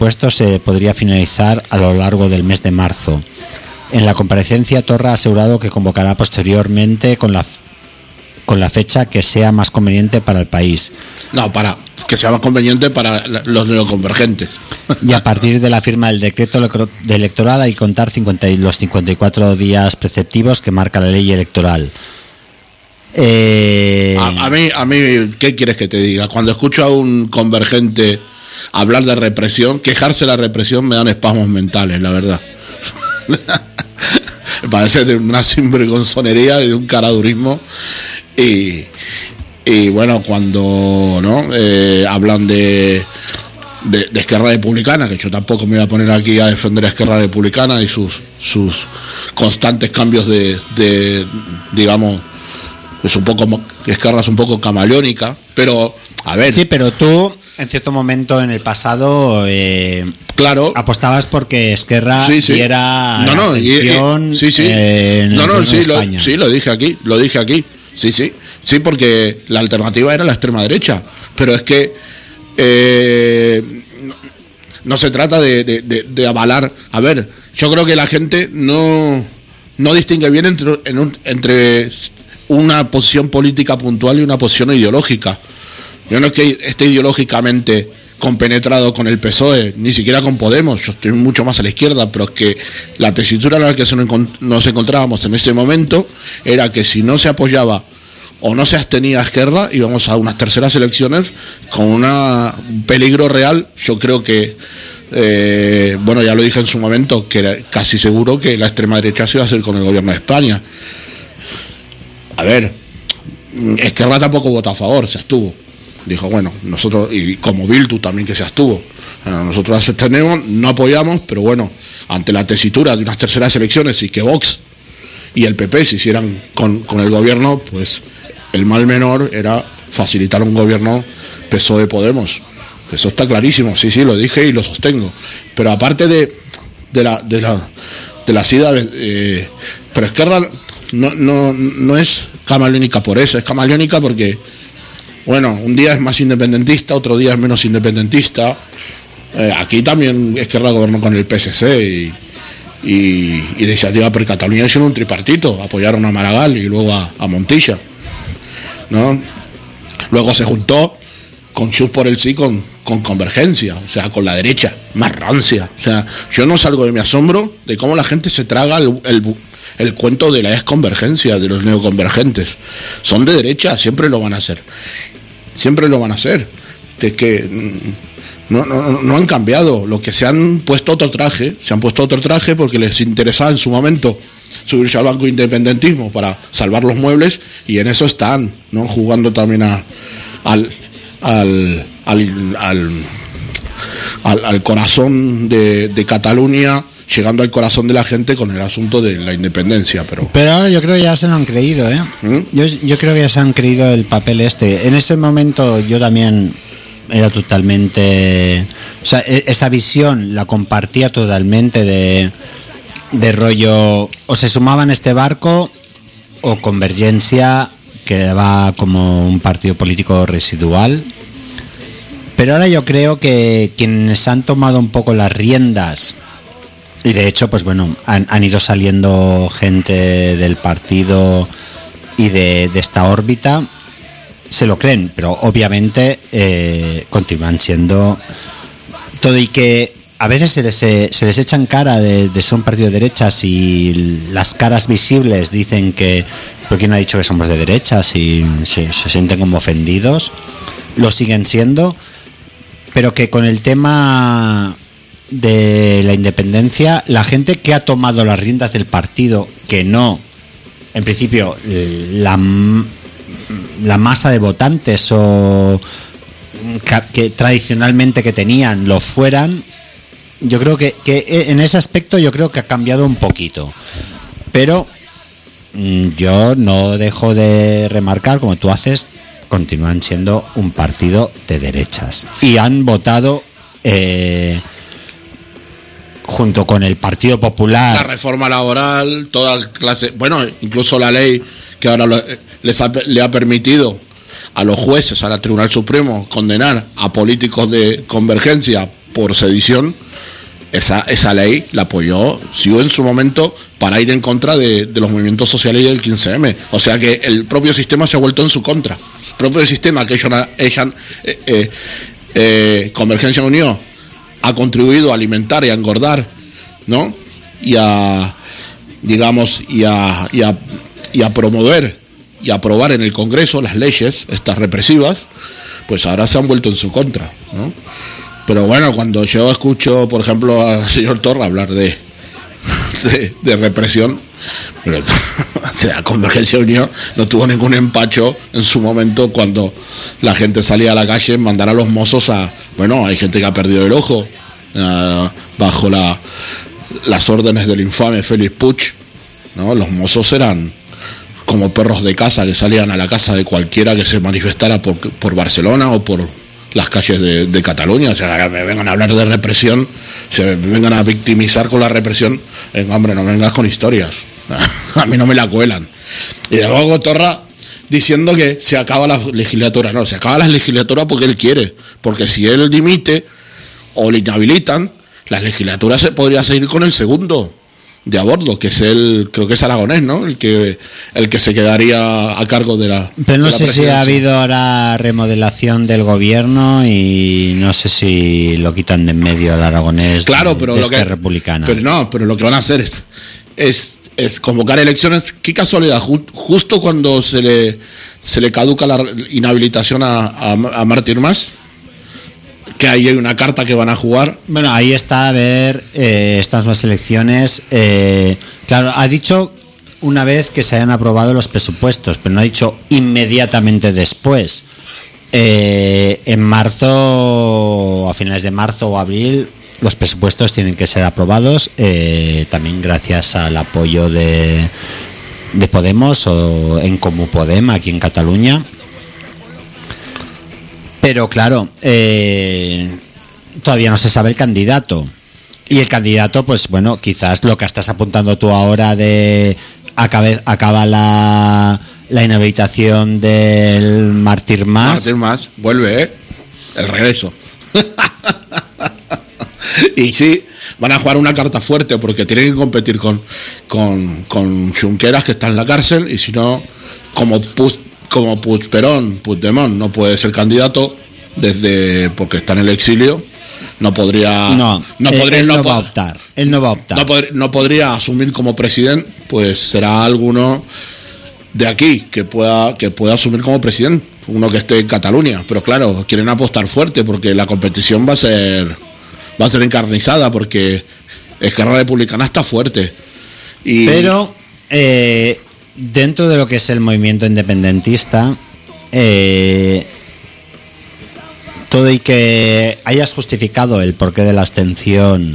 presupuestos se podría finalizar a lo largo del mes de marzo. En la comparecencia, Torra ha asegurado que convocará posteriormente con la fecha que sea más conveniente para el país. No, para que sea más conveniente para los neoconvergentes. Y a partir de la firma del decreto electoral hay que contar los 54 días preceptivos que marca la ley electoral. A mí, ¿qué quieres que te diga? Cuando escucho a un convergente hablar de represión, quejarse de la represión, me dan espasmos mentales, la verdad. Me parece de una sinvergonzonería y de un caradurismo. Y bueno, cuando hablan de Esquerra Republicana, que yo tampoco me voy a poner aquí a defender a Esquerra Republicana y sus constantes cambios de digamos, es un poco, Esquerra es un poco camaleónica, pero a ver. Sí, pero tú en cierto momento en el pasado claro, apostabas porque Esquerra diera abstención en España. Lo dije aquí, sí, porque la alternativa era la extrema derecha, pero es que no se trata de avalar. A ver, yo creo que la gente no distingue bien entre una posición política puntual y una posición ideológica. Yo no es que esté ideológicamente compenetrado con el PSOE, ni siquiera con Podemos, yo estoy mucho más a la izquierda, pero es que la tesitura en la que nos encontrábamos en ese momento era que si no se apoyaba o no se abstenía a Esquerra, íbamos a unas terceras elecciones con un peligro real. Yo creo que, ya lo dije en su momento, que era casi seguro que la extrema derecha se iba a hacer con el gobierno de España. A ver, Esquerra tampoco votó a favor, se abstuvo. Dijo, bueno, nosotros, y como Bildu también que se abstuvo, nosotros abstenemos, no apoyamos, pero bueno, ante la tesitura de unas terceras elecciones y que Vox y el PP se hicieran con el gobierno, pues el mal menor era facilitar un gobierno PSOE-Podemos. Eso está clarísimo, sí, lo dije y lo sostengo. Pero aparte de la SIDA, pero Esquerra no es camaleónica por eso, es camaleónica porque, bueno, un día es más independentista, otro día es menos independentista. Aquí también Esquerra gobernó con el PSC y Iniciativa per Cataluña hicieron un tripartito, apoyaron a Maragall y luego a Montilla, ¿no? Luego se juntó con Junts por el Sí con Convergencia, o sea, con la derecha, más rancia. O sea, yo no salgo de mi asombro de cómo la gente se traga el cuento de la exconvergencia, de los neoconvergentes. Son de derecha, siempre lo van a hacer. Es que no han cambiado. Lo que se han puesto otro traje porque les interesaba en su momento subirse al banco de independentismo para salvar los muebles, y en eso están, ¿no? Jugando también al corazón de Cataluña, llegando al corazón de la gente con el asunto de la independencia. Pero ahora yo creo que ya se lo han creído, ¿eh? Yo creo que ya se han creído el papel este. En ese momento yo también era totalmente, o sea, esa visión la compartía totalmente de rollo, o se sumaban a este barco o Convergencia quedaba como un partido político residual. Pero ahora yo creo que quienes han tomado un poco las riendas, y de hecho pues bueno, han ido saliendo gente del partido y de esta órbita, se lo creen, pero obviamente continúan siendo todo, y que a veces se les echa en cara de ser un partido de derechas, y las caras visibles dicen que, ¿pero quién ha dicho que somos de derechas? Y se sienten como ofendidos, lo siguen siendo, pero que con el tema de la independencia, la gente que ha tomado las riendas del partido, que no, en principio, la masa de votantes o que tradicionalmente que tenían lo fueran, yo creo que en ese aspecto yo creo que ha cambiado un poquito, pero yo no dejo de remarcar, como tú haces, continúan siendo un partido de derechas y han votado junto con el Partido Popular la reforma laboral, toda clase, bueno, incluso la ley que ahora le ha permitido a los jueces, al Tribunal Supremo, condenar a políticos de Convergencia por sedición, esa ley la apoyó Ciu en su momento para ir en contra de los movimientos sociales y del 15M. O sea que el propio sistema se ha vuelto en su contra. El propio sistema que Convergencia y Unió ha contribuido a alimentar y a engordar, ¿no? Y a, digamos, y a promover y aprobar en el Congreso las leyes, estas represivas, pues ahora se han vuelto en su contra, ¿no? Pero bueno, cuando yo escucho, por ejemplo, al señor Torra hablar de represión, pero, o sea, Convergencia y Unión no tuvo ningún empacho en su momento cuando la gente salía a la calle, mandar a los mozos bueno, hay gente que ha perdido el ojo bajo las órdenes del infame Félix Puig, ¿no? Los mozos eran como perros de casa que salían a la casa de cualquiera que se manifestara por Barcelona o por las calles de Cataluña. O sea, ahora me vengan a hablar de represión, me vengan a victimizar con la represión, hombre, no vengas con historias, a mí no me la cuelan. Y luego Torra diciendo que se acaba la legislatura. No, se acaba la legislatura porque él quiere, porque si él dimite o le inhabilitan, la legislatura se podría seguir con el segundo de a bordo, que es creo que es Aragonés, ¿no? El que se quedaría a cargo de la. Pero no sé si ha habido ahora remodelación del gobierno y no sé si lo quitan de en medio al Aragonés. Claro, pero de Esquerra Republicana. Pero lo que van a hacer es convocar elecciones. Qué casualidad, justo cuando se le caduca la inhabilitación a Martín Mas, que ahí hay una carta que van a jugar. Bueno, ahí está, a ver, estas nuevas elecciones. Claro, ha dicho una vez que se hayan aprobado los presupuestos, pero no ha dicho inmediatamente después. En marzo, a finales de marzo o abril, los presupuestos tienen que ser aprobados, también gracias al apoyo de Podemos o En Comú Podem aquí en Cataluña. Pero claro, todavía no se sabe el candidato. Y el candidato, pues bueno, quizás lo que estás apuntando tú ahora de acaba la inhabilitación del Martín Mas. Martín Mas, vuelve, el regreso. Y sí, van a jugar una carta fuerte porque tienen que competir con Junqueras, que está en la cárcel, y si no, como Puigdemont no puede ser candidato porque está en el exilio, no podría. Él no va a optar. No podría asumir como presidente, pues será alguno de aquí que pueda asumir como presidente, uno que esté en Cataluña. Pero claro, quieren apostar fuerte porque la competición va a ser encarnizada, porque Esquerra Republicana está fuerte. Pero dentro de lo que es el movimiento independentista, todo y que hayas justificado el porqué de la abstención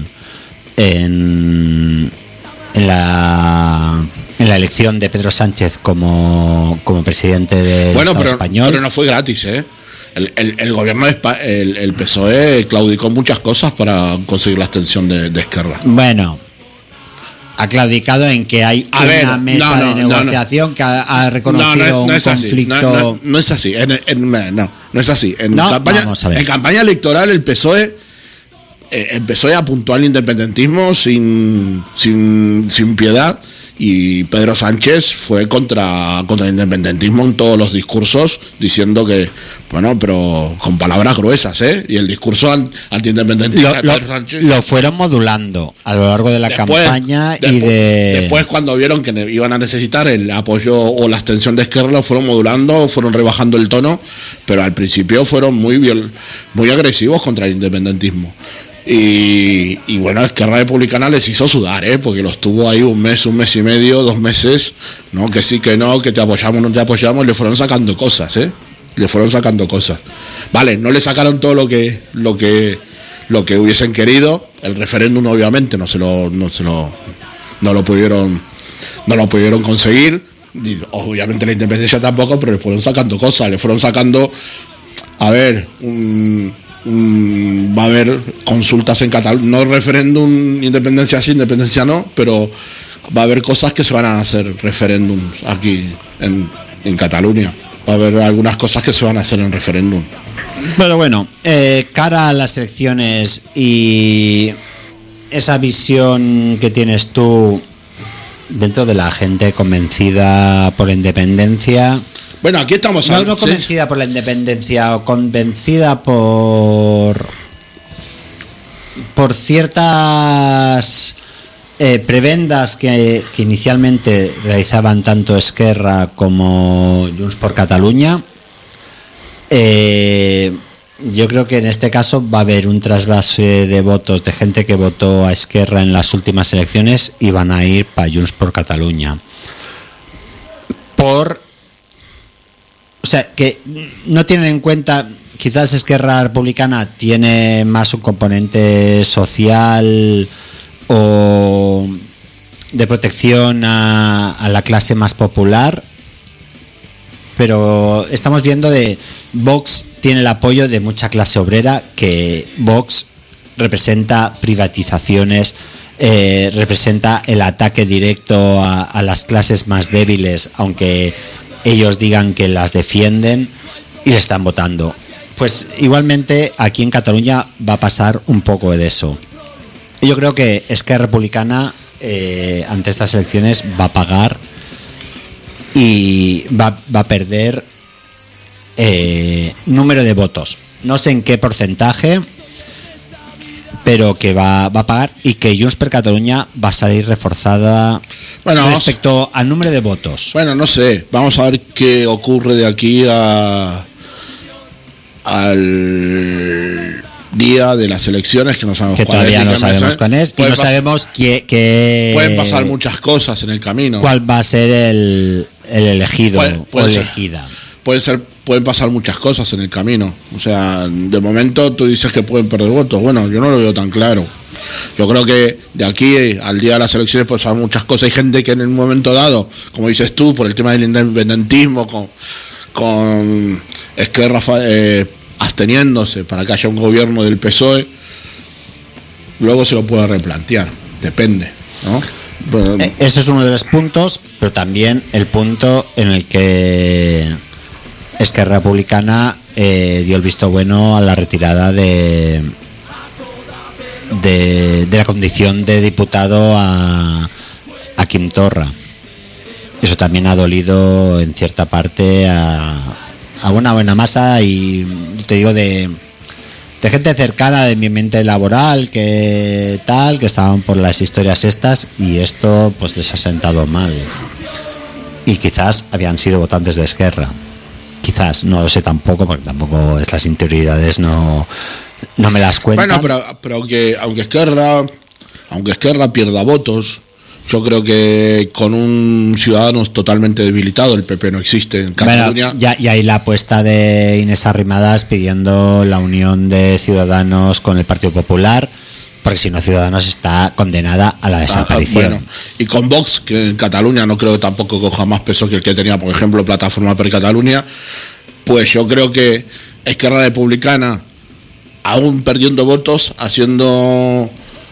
en la elección de Pedro Sánchez como presidente del Estado español. Pero no fue gratis, ¿eh? El gobierno el PSOE claudicó muchas cosas para conseguir la abstención de Esquerra. Bueno, ha claudicado en que hay una mesa de negociación que ha reconocido un conflicto. No es así. No es así. En campaña electoral el PSOE apuntó al independentismo sin piedad, y Pedro Sánchez fue contra el independentismo en todos los discursos, diciendo que, bueno, pero con palabras gruesas, y el discurso antiindependentista de Pedro Sánchez lo fueron modulando a lo largo de la campaña. Después, cuando vieron que iban a necesitar el apoyo o la abstención de Esquerra, lo fueron modulando, fueron rebajando el tono, pero al principio fueron muy agresivos contra el independentismo. Y bueno, Esquerra Republicana les hizo sudar, porque los tuvo ahí un mes y medio, 2 meses, ¿no? Que sí, que no, que te apoyamos, no te apoyamos, y le fueron sacando cosas, Vale, no le sacaron todo lo que hubiesen querido. El referéndum obviamente no lo pudieron conseguir. Y obviamente la independencia tampoco, pero le fueron sacando cosas, va a haber consultas en Cataluña, no referéndum, independencia sí, independencia no, pero va a haber cosas que se van a hacer referéndums aquí en Cataluña. va a haber algunas cosas que se van a hacer en referéndum. Pero bueno, cara a las elecciones y esa visión que tienes tú dentro de la gente convencida por la independencia. Bueno, aquí estamos. No convencida, ¿sí?, por la independencia, o convencida por ciertas prebendas que inicialmente realizaban tanto Esquerra como Junts por Catalunya. Yo creo que en este caso va a haber un trasvase de votos de gente que votó a Esquerra en las últimas elecciones y van a ir para Junts por Catalunya. O sea, que no tienen en cuenta, quizás Esquerra Republicana tiene más un componente social o de protección a la clase más popular, pero estamos viendo de Vox tiene el apoyo de mucha clase obrera, que Vox representa privatizaciones, representa el ataque directo a las clases más débiles, aunque ellos digan que las defienden, y le están votando. Pues igualmente aquí en Cataluña va a pasar un poco de eso. Yo creo que Esquerra Republicana ante estas elecciones va a pagar y va a perder número de votos. No sé en qué porcentaje, pero que va a pagar, y que Junts per Catalunya va a salir reforzada respecto al número de votos. Bueno, no sé. Vamos a ver qué ocurre de aquí al día de las elecciones, que no sabemos cuál todavía no sabemos cuál es, y no sabemos qué pueden pasar muchas cosas en el camino. ¿Cuál va a ser el elegido o elegida? Pueden pasar muchas cosas en el camino. O sea, de momento tú dices que pueden perder votos. Bueno, yo no lo veo tan claro. Yo creo que de aquí al día de las elecciones pueden pasar muchas cosas. Hay gente que en un momento dado, como dices tú, por el tema del independentismo, con Esquerra absteniéndose para que haya un gobierno del PSOE, luego se lo puede replantear, depende, ¿no? Bueno, ese es uno de los puntos, pero también el punto en el que Esquerra Republicana dio el visto bueno a la retirada de la condición de diputado a Quim Torra. Eso también ha dolido en cierta parte a una buena masa, y te digo de gente cercana de mi mente laboral, que estaban por las historias estas, y esto pues les ha sentado mal, y quizás habían sido votantes de Esquerra, quizás, no lo sé tampoco, porque tampoco las interioridades no me las cuentan. Bueno, pero aunque Esquerra pierda votos, yo creo que con un Ciudadanos totalmente debilitado, el PP no existe en Cataluña. Bueno, y ahí la apuesta de Inés Arrimadas pidiendo la unión de Ciudadanos con el Partido Popular, porque si no, Ciudadanos está condenada a la desaparición. Bueno, y con Vox, que en Cataluña no creo que tampoco coja más peso que el que tenía, por ejemplo, Plataforma per Catalunya, pues yo creo que Esquerra Republicana, aún perdiendo votos, haciendo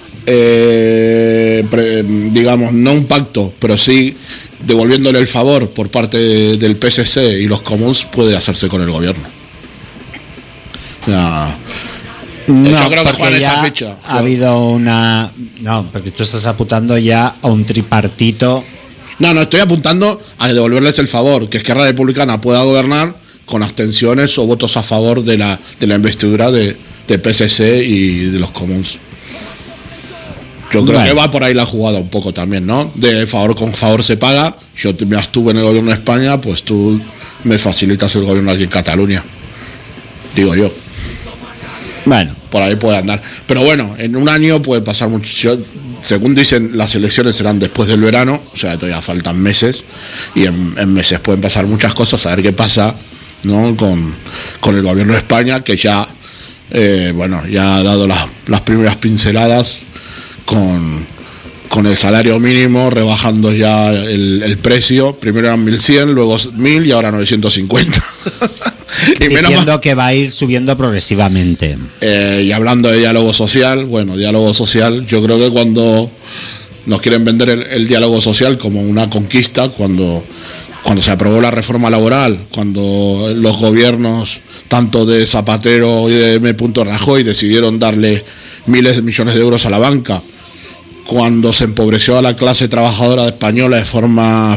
digamos, no un pacto, pero sí devolviéndole el favor por parte del PSC y los comuns, puede hacerse con el gobierno. Yo creo que juegan esa fecha. Ha habido una... No, porque tú estás apuntando ya a un tripartito. No, estoy apuntando a devolverles el favor, que Esquerra Republicana pueda gobernar con abstenciones o votos a favor de la investidura de PSC y de los comuns. Yo creo que va por ahí la jugada un poco también, ¿no? De favor con favor se paga. Yo me abstuve en el gobierno de España, pues tú me facilitas el gobierno aquí en Cataluña. Digo yo. Bueno, por ahí puede andar. Pero bueno, en un año puede pasar mucho. Según dicen, las elecciones serán después del verano, o sea, todavía faltan meses. Y en meses pueden pasar muchas cosas. A ver qué pasa, ¿no? Con el gobierno de España, que ya, ya ha dado las primeras pinceladas con el salario mínimo, rebajando ya el precio. Primero eran 1.100, luego 1.000 y ahora 950. Y diciendo que va a ir subiendo progresivamente. Y hablando de diálogo social, diálogo social, yo creo que cuando nos quieren vender el diálogo social como una conquista, cuando cuando se aprobó la reforma laboral, cuando los gobiernos, tanto de Zapatero y de M. Rajoy, decidieron darle miles de millones de euros a la banca, cuando se empobreció a la clase trabajadora española de forma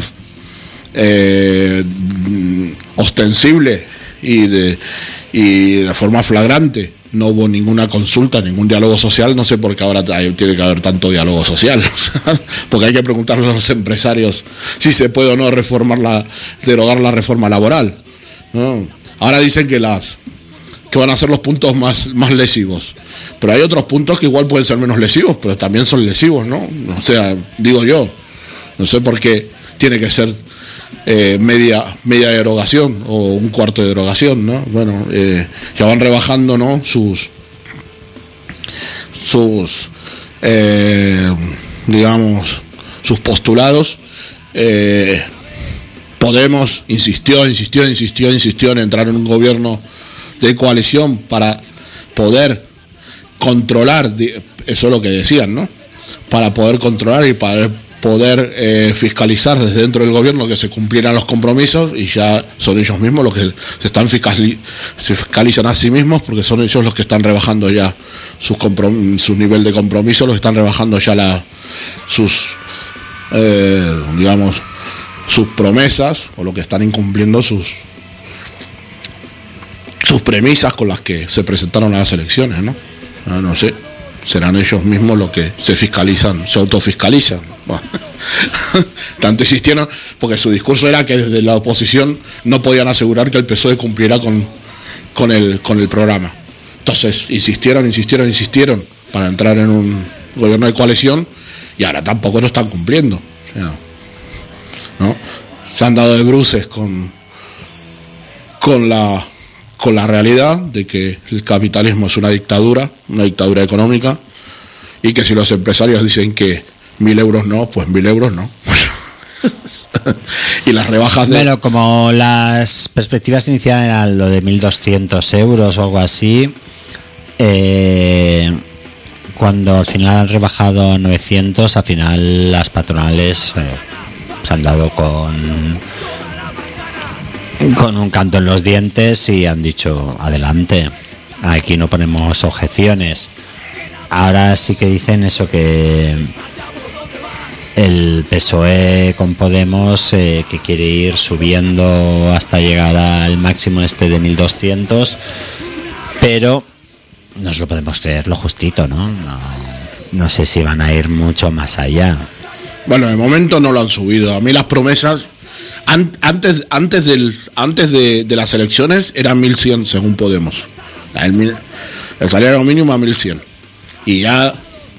ostensible y de forma flagrante, no hubo ninguna consulta, ningún diálogo social. No sé por qué ahora tiene que haber tanto diálogo social, porque hay que preguntarle a los empresarios si se puede o no derogar la reforma laboral, ¿no? Ahora dicen que van a ser los puntos más lesivos, pero hay otros puntos que igual pueden ser menos lesivos, pero también son lesivos, ¿no? O sea, digo yo, no sé por qué tiene que ser media derogación o un cuarto de derogación, ¿no? Bueno, ya van rebajando, ¿no? sus digamos, sus postulados. Podemos insistió en entrar en un gobierno de coalición para poder controlar, eso es lo que decían, ¿no? Para poder controlar y para poder fiscalizar desde dentro del gobierno que se cumplieran los compromisos, y ya son ellos mismos los que se fiscalizan a sí mismos, porque son ellos los que están rebajando ya su nivel de compromiso, los que están rebajando ya sus promesas, o lo que están incumpliendo sus premisas con las que se presentaron a las elecciones, ¿no? No sé, serán ellos mismos los que se autofiscalizan. Bueno, tanto insistieron, porque su discurso era que desde la oposición no podían asegurar que el PSOE cumpliera con el programa. Entonces insistieron para entrar en un gobierno de coalición, y ahora tampoco lo están cumpliendo. O sea, ¿no? Se han dado de bruces con la realidad de que el capitalismo es una dictadura económica, y que si los empresarios dicen que 1.000 euros no, pues 1.000 euros no. Y las rebajas Pero como las perspectivas iniciales eran lo de 1.200 euros o algo así, cuando al final han rebajado a 900, al final las patronales se han dado con un canto en los dientes y han dicho adelante, aquí no ponemos objeciones. Ahora sí que dicen eso, que el PSOE con Podemos que quiere ir subiendo hasta llegar al máximo de 1.200, pero no se lo podemos creer, lo justito, ¿no? No sé si van a ir mucho más allá. Bueno, de momento no lo han subido. A mí las promesas antes de las elecciones eran 1.100 según Podemos. El salario mínimo a 1.100. Y ya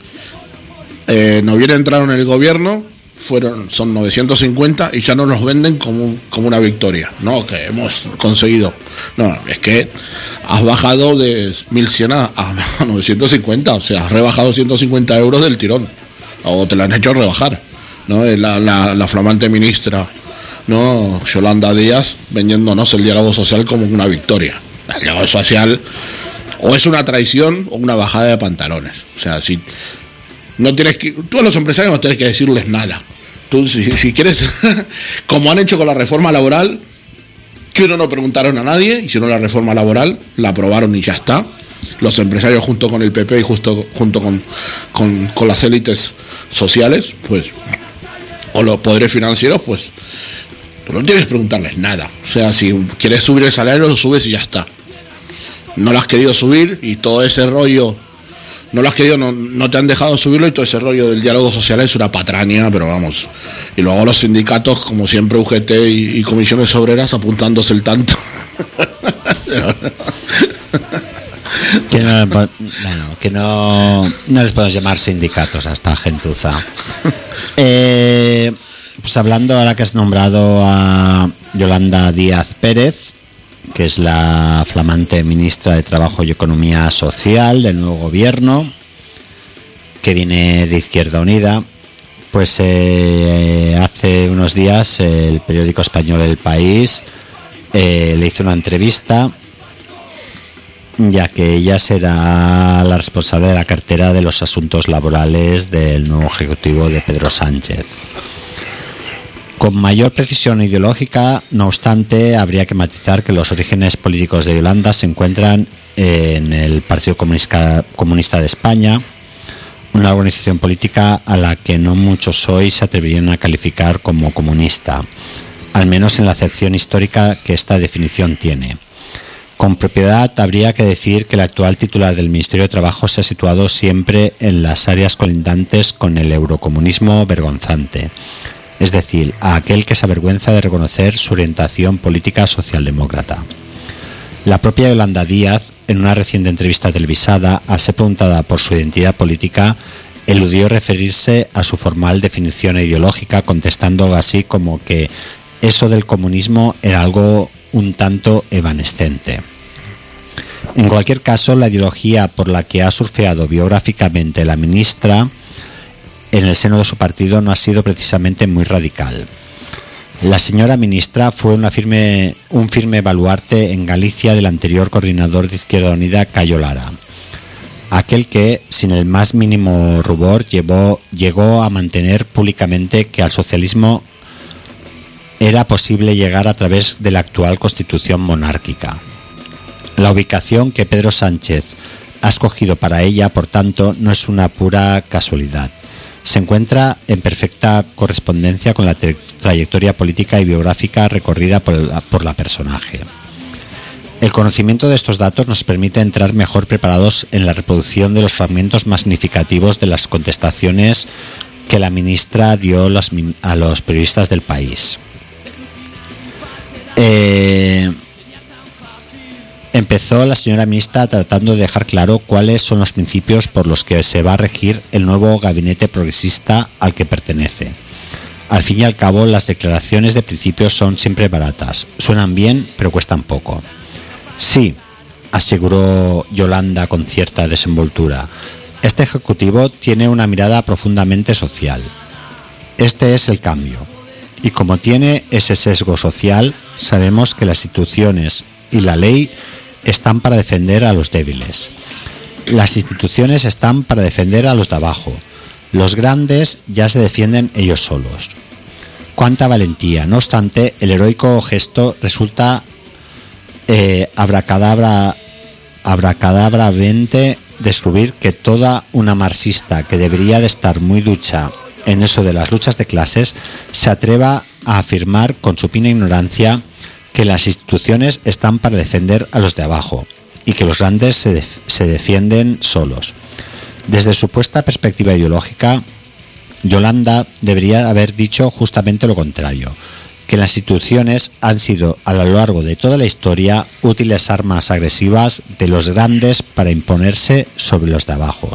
no hubiera entrado en el gobierno, son 950, y ya no nos venden como una victoria, no, que hemos conseguido. No, es que has bajado de 1.100 a 950, o sea, has rebajado 150 euros del tirón, o te lo han hecho rebajar, ¿no? La flamante ministra, ¿no?, Yolanda Díaz, vendiéndonos el diálogo social como una victoria. El diálogo social o es una traición o una bajada de pantalones. O sea, si no tienes que, tú a los empresarios no tienes que decirles nada. Tú si quieres, como han hecho con la reforma laboral, que no preguntaron a nadie, hicieron la reforma laboral, la aprobaron y ya está. Los empresarios junto con el PP y junto con las élites sociales, pues, o los poderes financieros, pues tú no tienes que preguntarles nada. O sea, si quieres subir el salario, lo subes y ya está. No lo has querido subir, y todo ese rollo, no te han dejado subirlo, y todo ese rollo del diálogo social es una patraña, pero vamos. Y luego los sindicatos, como siempre, UGT y comisiones obreras, apuntándose el tanto. Que no les podemos llamar sindicatos a esta gentuza. Pues hablando, ahora que has nombrado a Yolanda Díaz Pérez, que es la flamante ministra de Trabajo y Economía Social del nuevo gobierno, que viene de Izquierda Unida, pues hace unos días el periódico español El País le hizo una entrevista, ya que ella será la responsable de la cartera de los asuntos laborales del nuevo ejecutivo de Pedro Sánchez. Con mayor precisión ideológica, no obstante, habría que matizar que los orígenes políticos de Yolanda se encuentran en el Partido Comunista de España, una organización política a la que no muchos hoy se atreverían a calificar como comunista, al menos en la acepción histórica que esta definición tiene. Con propiedad habría que decir que el actual titular del Ministerio de Trabajo se ha situado siempre en las áreas colindantes con el eurocomunismo vergonzante, es decir, a aquel que se avergüenza de reconocer su orientación política socialdemócrata. La propia Yolanda Díaz, en una reciente entrevista televisada, al ser preguntada por su identidad política, eludió referirse a su formal definición ideológica, contestando algo así como que eso del comunismo era algo un tanto evanescente. En cualquier caso, la ideología por la que ha surfeado biográficamente la ministra en el seno de su partido no ha sido precisamente muy radical. La señora ministra fue un firme baluarte en Galicia del anterior coordinador de Izquierda Unida, Cayo Lara, aquel que, sin el más mínimo rubor, llegó a mantener públicamente que al socialismo era posible llegar a través de la actual constitución monárquica. La ubicación que Pedro Sánchez ha escogido para ella, por tanto, no es una pura casualidad. Se encuentra en perfecta correspondencia con la trayectoria política y biográfica recorrida por la personaje. El conocimiento de estos datos nos permite entrar mejor preparados en la reproducción de los fragmentos más significativos de las contestaciones que la ministra dio a los periodistas del país. Empezó la señora ministra tratando de dejar claro cuáles son los principios por los que se va a regir el nuevo gabinete progresista al que pertenece. Al fin y al cabo, las declaraciones de principios son siempre baratas, suenan bien, pero cuestan poco. Sí, aseguró Yolanda con cierta desenvoltura, este ejecutivo tiene una mirada profundamente social. Este es el cambio. Y como tiene ese sesgo social, sabemos que las instituciones y la ley están para defender a los débiles. Las instituciones están para defender a los de abajo. Los grandes ya se defienden ellos solos. Cuánta valentía. No obstante, el heroico gesto resulta abracadabramente descubrir que toda una marxista que debería de estar muy ducha en eso de las luchas de clases se atreva a afirmar con supina ignorancia que las instituciones están para defender a los de abajo y que los grandes se defienden solos. Desde su supuesta perspectiva ideológica, Yolanda debería haber dicho justamente lo contrario, que las instituciones han sido a lo largo de toda la historia útiles armas agresivas de los grandes para imponerse sobre los de abajo.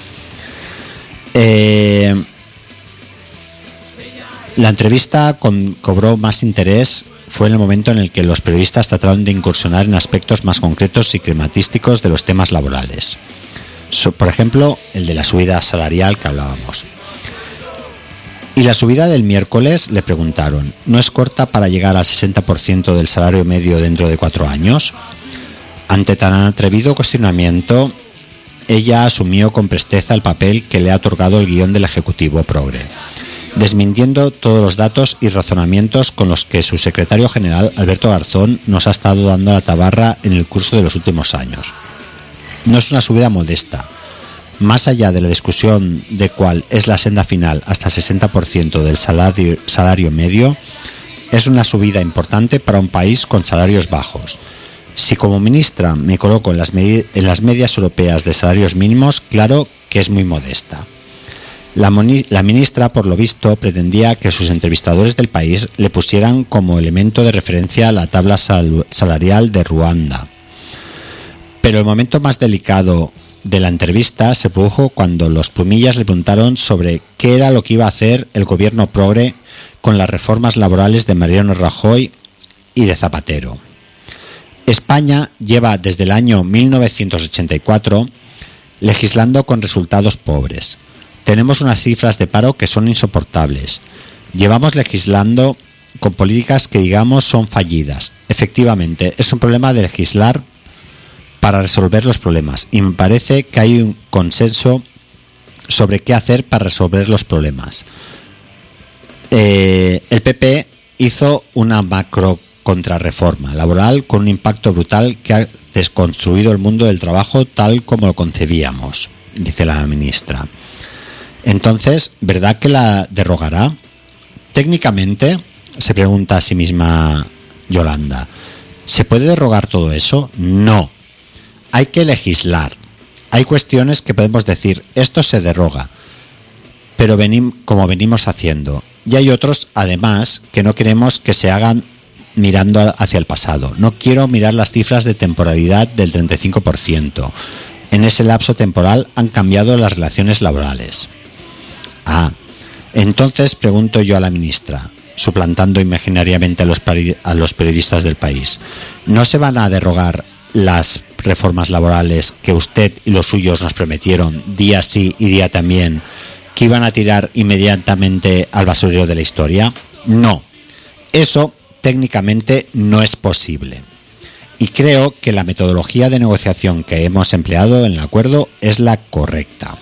La entrevista cobró más interés fue en el momento en el que los periodistas trataron de incursionar en aspectos más concretos y climatísticos de los temas laborales. Por ejemplo, el de la subida salarial que hablábamos. ¿Y la subida del miércoles?, le preguntaron. ¿No es corta para llegar al 60% del salario medio dentro de 4 años? Ante tan atrevido cuestionamiento, ella asumió con presteza el papel que le ha otorgado el guión del Ejecutivo Progre, desmintiendo todos los datos y razonamientos con los que su secretario general, Alberto Garzón, nos ha estado dando la tabarra en el curso de los últimos años. No es una subida modesta. Más allá de la discusión de cuál es la senda final hasta el 60% del salario medio, es una subida importante para un país con salarios bajos. Si como ministra me coloco en las medias europeas de salarios mínimos, claro que es muy modesta. La ministra, por lo visto, pretendía que sus entrevistadores del país le pusieran como elemento de referencia la tabla salarial de Ruanda. Pero el momento más delicado de la entrevista se produjo cuando los plumillas le preguntaron sobre qué era lo que iba a hacer el gobierno progre con las reformas laborales de Mariano Rajoy y de Zapatero. España lleva desde el año 1984 legislando con resultados pobres. Tenemos unas cifras de paro que son insoportables. Llevamos legislando con políticas que digamos son fallidas. Efectivamente, es un problema de legislar para resolver los problemas y me parece que hay un consenso sobre qué hacer para resolver los problemas. el PP hizo una macro contrarreforma laboral con un impacto brutal que ha desconstruido el mundo del trabajo tal como lo concebíamos, dice la ministra. Entonces, ¿verdad que la derogará? Técnicamente, se pregunta a sí misma Yolanda, ¿se puede derogar todo eso? No. Hay que legislar. Hay cuestiones que podemos decir, esto se deroga, pero como venimos haciendo. Y hay otros, además, que no queremos que se hagan mirando hacia el pasado. No quiero mirar las cifras de temporalidad del 35%. En ese lapso temporal han cambiado las relaciones laborales. Entonces pregunto yo a la ministra, suplantando imaginariamente a los periodistas del país, ¿no se van a derogar las reformas laborales que usted y los suyos nos prometieron día sí y día también, que iban a tirar inmediatamente al basurero de la historia? No, eso técnicamente no es posible. Y creo que la metodología de negociación que hemos empleado en el acuerdo es la correcta.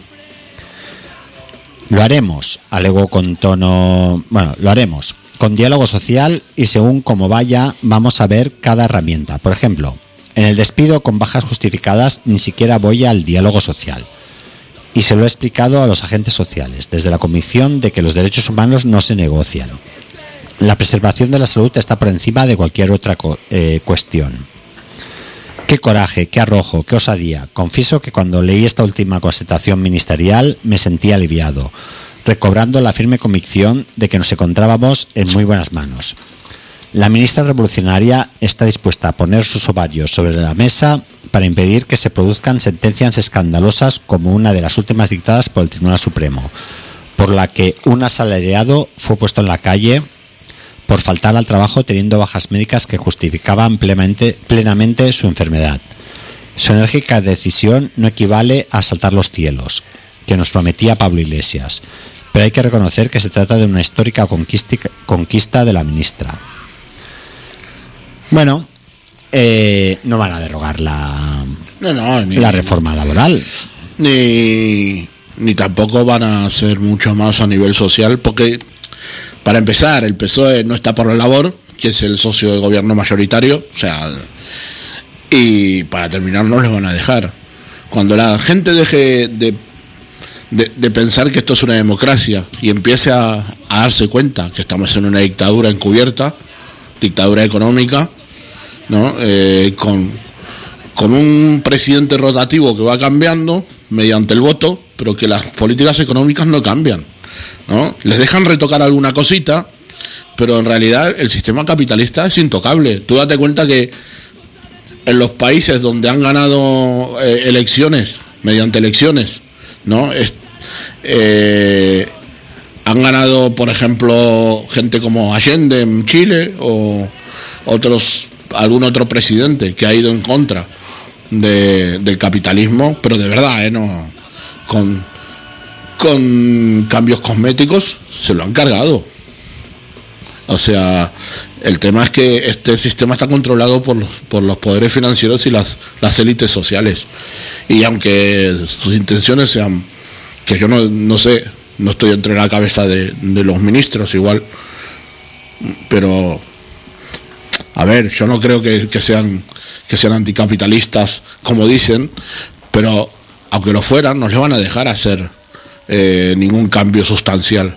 Lo haremos, alegó con tono... lo haremos con diálogo social y según cómo vaya vamos a ver cada herramienta. Por ejemplo, en el despido con bajas justificadas ni siquiera voy al diálogo social. Y se lo he explicado a los agentes sociales, desde la convicción de que los derechos humanos no se negocian. La preservación de la salud está por encima de cualquier otra cuestión. Qué coraje, qué arrojo, qué osadía. Confieso que cuando leí esta última constatación ministerial me sentí aliviado, recobrando la firme convicción de que nos encontrábamos en muy buenas manos. La ministra revolucionaria está dispuesta a poner sus ovarios sobre la mesa para impedir que se produzcan sentencias escandalosas como una de las últimas dictadas por el Tribunal Supremo, por la que un asalariado fue puesto en la calle por faltar al trabajo teniendo bajas médicas que justificaban plenamente su enfermedad. Su enérgica decisión no equivale a saltar los cielos, que nos prometía Pablo Iglesias, pero hay que reconocer que se trata de una histórica conquista de la ministra. Bueno, no van a derogar la reforma laboral. Ni tampoco van a hacer mucho más a nivel social, porque... Para empezar, el PSOE no está por la labor, que es el socio de gobierno mayoritario, y para terminar no les van a dejar. Cuando la gente deje de pensar que esto es una democracia y empiece a darse cuenta que estamos en una dictadura encubierta, dictadura económica, ¿no? Con un presidente rotativo que va cambiando mediante el voto, pero que las políticas económicas no cambian, ¿no? Les dejan retocar alguna cosita, pero en realidad el sistema capitalista es intocable. Tú date cuenta que en los países donde han ganado elecciones, mediante elecciones, ¿no? Han ganado, por ejemplo, gente como Allende en Chile o algún otro presidente que ha ido en contra del capitalismo, pero de verdad, no con cambios cosméticos se lo han cargado. O sea, el tema es que este sistema está controlado por los poderes financieros y las élites sociales. Y aunque sus intenciones sean, que yo no sé, no estoy entre la cabeza de los ministros igual, pero a ver, yo no creo que sean anticapitalistas como dicen, pero aunque lo fueran, no les van a dejar hacer ningún cambio sustancial.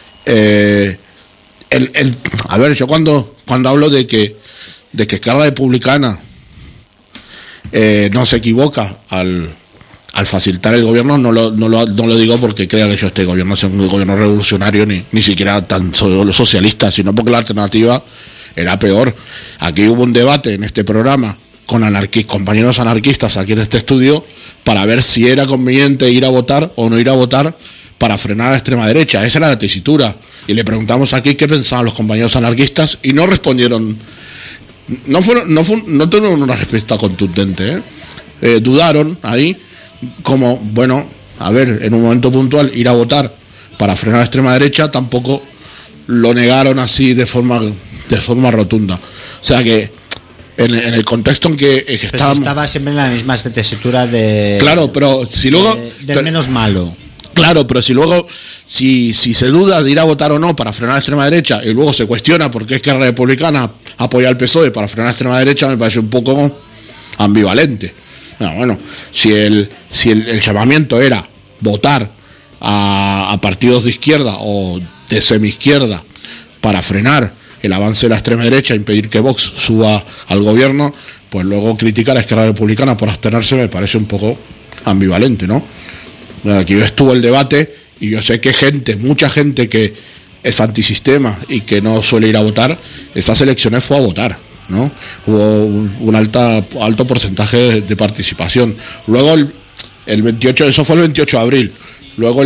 A ver, yo cuando hablo de que Esquerra Republicana no se equivoca al facilitar el gobierno, no lo digo porque crea que yo este gobierno sea un gobierno revolucionario ni siquiera tan solo socialista, sino porque la alternativa era peor. Aquí hubo un debate en este programa con compañeros anarquistas aquí en este estudio para ver si era conveniente ir a votar o no ir a votar para frenar a la extrema derecha. Esa era la tesitura. Y le preguntamos aquí qué pensaban los compañeros anarquistas y no respondieron. No tuvieron una respuesta contundente. Dudaron ahí, como, bueno, a ver, en un momento puntual ir a votar para frenar a la extrema derecha, tampoco lo negaron así de forma rotunda. O sea que en el contexto en que estábamos... Estaba siempre en la misma tesitura de... Claro, pero si luego... del menos malo. Claro, pero si se duda de ir a votar o no para frenar a la extrema derecha y luego se cuestiona por qué Esquerra Republicana apoya al PSOE para frenar a la extrema derecha, me parece un poco ambivalente. No, bueno, si el llamamiento era votar a partidos de izquierda o de semi-izquierda para frenar el avance de la extrema derecha, impedir que Vox suba al gobierno, pues luego criticar a Esquerra Republicana por abstenerse me parece un poco ambivalente, ¿no? Aquí estuvo el debate y yo sé que mucha gente que es antisistema y que no suele ir a votar, esas elecciones fue a votar, ¿no? Hubo un alto porcentaje de participación. Luego el 28, eso fue el 28 de abril. Luego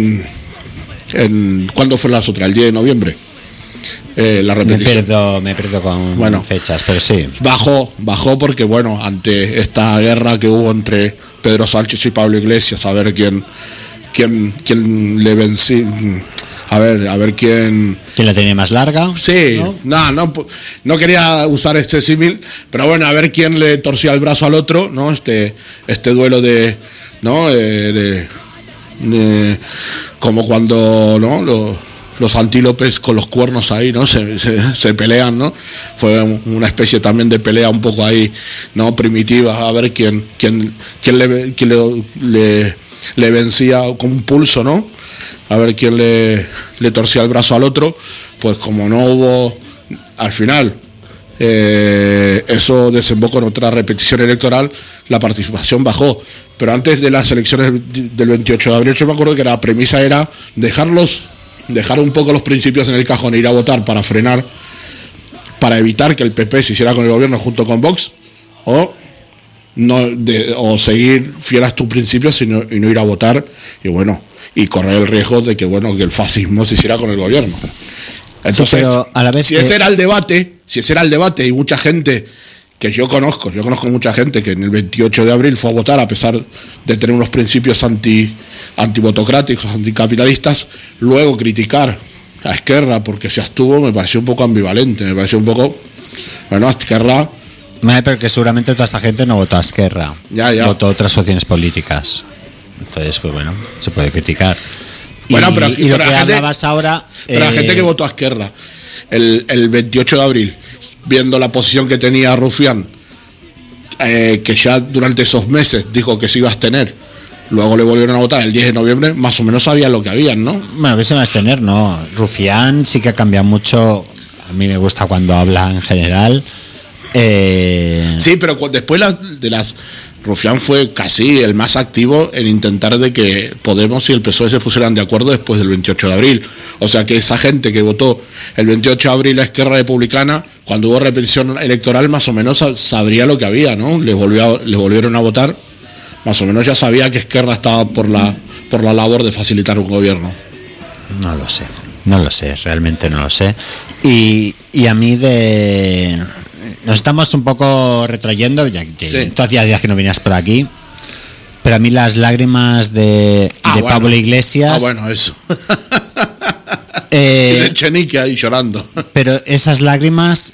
¿cuándo fue las otras? El 10 de noviembre. La repetición. Me pierdo con fechas, pero sí. Bajó porque, bueno, ante esta guerra que hubo entre Pedro Sánchez y Pablo Iglesias, a ver quién le venció, a ver quién la tenía más larga. Sí, no quería usar este símil, pero bueno, a ver quién le torcía el brazo al otro, ¿no? Este duelo de como cuando, ¿no? Los antílopes con los cuernos ahí, ¿no? Se pelean, ¿no? Fue una especie también de pelea un poco ahí, ¿no? Primitiva, a ver quién le vencía con un pulso, ¿no? A ver quién le torcía el brazo al otro. Pues como no hubo, al final, eso desembocó en otra repetición electoral, la participación bajó. Pero antes de las elecciones del 28 de abril, yo me acuerdo que la premisa era dejar un poco los principios en el cajón e ir a votar para frenar, para evitar que el PP se hiciera con el gobierno junto con Vox, o seguir fiel a tus principios y no ir a votar y correr el riesgo de que el fascismo se hiciera con el gobierno. Entonces, sí, pero a la vez si ese era el debate y mucha gente que yo conozco mucha gente que en el 28 de abril fue a votar a pesar de tener unos principios antibotocráticos, anticapitalistas, luego criticar a Esquerra porque se abstuvo, me pareció un poco ambivalente, me pareció un poco, Esquerra... Pero que seguramente toda esta gente no votó a Esquerra, votó otras opciones políticas, entonces pues se puede criticar. Pero lo que hablabas ahora... Pero la gente que votó a Esquerra el 28 de abril, viendo la posición que tenía Rufián, que ya durante esos meses dijo que se iba a abstener, luego le volvieron a votar el 10 de noviembre, más o menos sabían lo que habían, ¿no? Bueno, que se va a abstener, no. Rufián sí que ha cambiado mucho, a mí me gusta cuando habla en general. Sí, pero después de las... Rufián fue casi el más activo en intentar de que Podemos y el PSOE se pusieran de acuerdo después del 28 de abril. O sea que esa gente que votó el 28 de abril a Esquerra Republicana, cuando hubo repetición electoral, más o menos sabría lo que había, ¿no? Le volvieron a votar, más o menos ya sabía que Esquerra estaba por la labor de facilitar un gobierno. No lo sé, realmente no lo sé. Y a mí nos estamos un poco retrayendo, ya que tú hacías días que no venías por aquí, pero a mí las lágrimas de Pablo Iglesias... eso. Y de Chenique ahí llorando. Pero esas lágrimas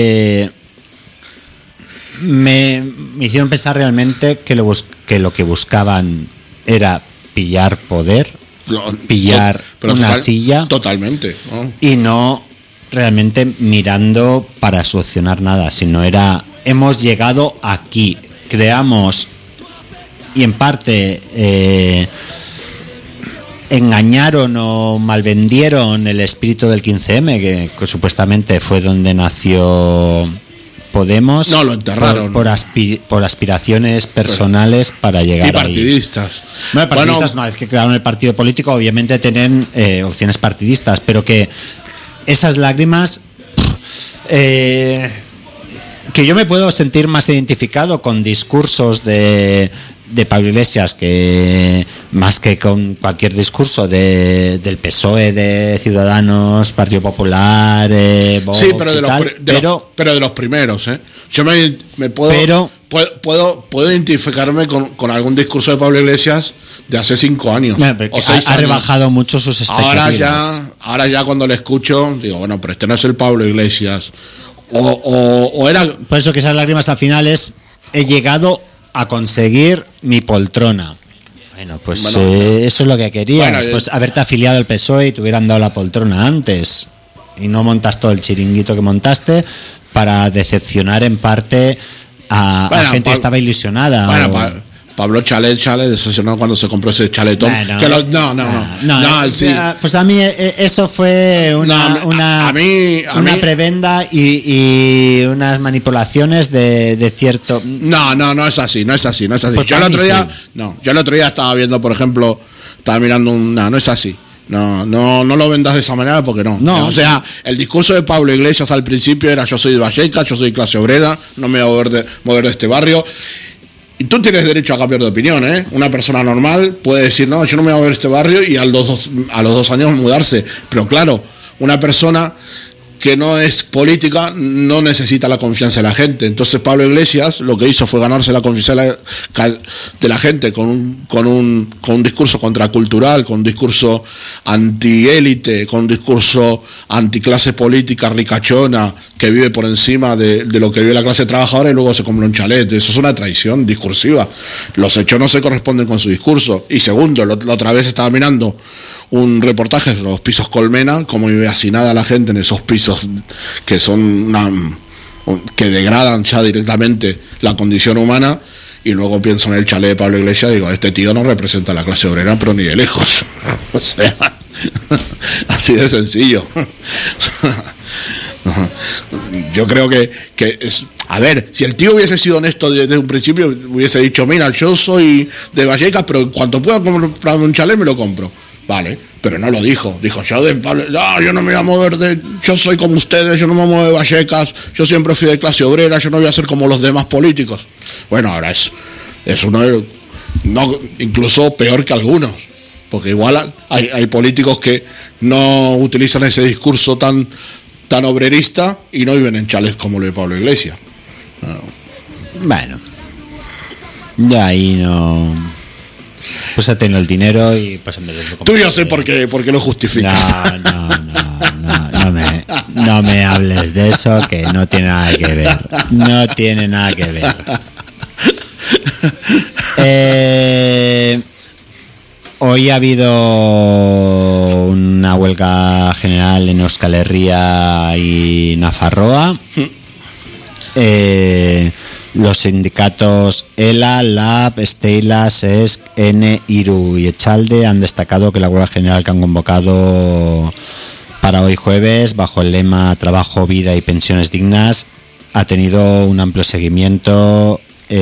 me hicieron pensar realmente que lo que buscaban era pillar poder, pillar una silla. Totalmente, ¿no? Y no... realmente mirando para solucionar nada, sino hemos llegado aquí, creamos y en parte engañaron o malvendieron el espíritu del 15M, que supuestamente fue donde nació Podemos. No, lo enterraron. Por aspiraciones personales para llegar ahí. Y partidistas. Bueno, partidistas, una vez que crearon el partido político, obviamente tienen opciones partidistas, pero que esas lágrimas, que yo me puedo sentir más identificado con discursos de Pablo Iglesias que más que con cualquier discurso del PSOE, de Ciudadanos, Partido Popular, Vox, sí, pero de los primeros, ¿eh? Yo me puedo identificarme con algún discurso de Pablo Iglesias de hace 5 años. O 6 años. Ha rebajado mucho sus expectativas. Ahora ya cuando le escucho, digo, bueno, pero este no es el Pablo Iglesias. O era... Por eso que esas lágrimas al final he llegado a conseguir mi poltrona. Bueno, pues eso es lo que querías. Bueno, pues haberte afiliado al PSOE y te hubieran dado la poltrona antes. Y no montas todo el chiringuito que montaste para decepcionar en parte a gente que estaba ilusionada. Bueno, Pablo Chalet decepcionó cuando se compró ese chaletón. No, sí. Pues a mí eso fue una prebenda y unas manipulaciones de cierto. No es así. Pues yo el otro día estaba viendo, por ejemplo, estaba mirando no es así. No lo vendas de esa manera porque no. O sea, el discurso de Pablo Iglesias al principio era: yo soy de Vallecas, yo soy clase obrera, no me voy a mover de este barrio. Y tú tienes derecho a cambiar de opinión, ¿eh? Una persona normal puede decir: no, yo no me voy a mover de este barrio, y a los 2 años mudarse. Pero claro, una persona que no es política no necesita la confianza de la gente. Entonces Pablo Iglesias lo que hizo fue ganarse la confianza de la gente con un discurso contracultural, con un discurso antiélite, con un discurso anticlase política ricachona que vive por encima de lo que vive la clase trabajadora, y luego se compra un chalet. Eso es una traición discursiva. Los hechos no se corresponden con su discurso. Y segundo, la otra vez estaba mirando un reportaje sobre los pisos Colmena, cómo vive hacinada la gente en esos pisos que son que degradan ya directamente la condición humana, y luego pienso en el chalet de Pablo Iglesias y digo: este tío no representa a la clase obrera, pero ni de lejos. O sea, así de sencillo. Yo creo que es, a ver, si el tío hubiese sido honesto desde un principio, hubiese dicho: mira, yo soy de Vallecas, pero en cuanto pueda comprarme un chalet me lo compro. Vale, pero no lo dijo. Dijo: yo no me voy a mover yo soy como ustedes, yo no me muevo de Vallecas, yo siempre fui de clase obrera, yo no voy a ser como los demás políticos. Bueno, ahora es uno incluso peor que algunos, porque igual hay políticos que no utilizan ese discurso tan obrerista y no viven en chalets como lo de Pablo Iglesias. Bueno, ya ahí no. Pues ha tenido el dinero y pues en vez de tú ya sé por qué lo justificas. No me hables de eso, que no tiene nada que ver. No tiene nada que ver. Hoy ha habido una huelga general en Euskal Herria y Nafarroa. Los sindicatos ELA, LAB, Steyla, SESC, N, IRU y Echalde han destacado que la huelga general que han convocado para hoy jueves, bajo el lema Trabajo, Vida y Pensiones Dignas, ha tenido un amplio seguimiento,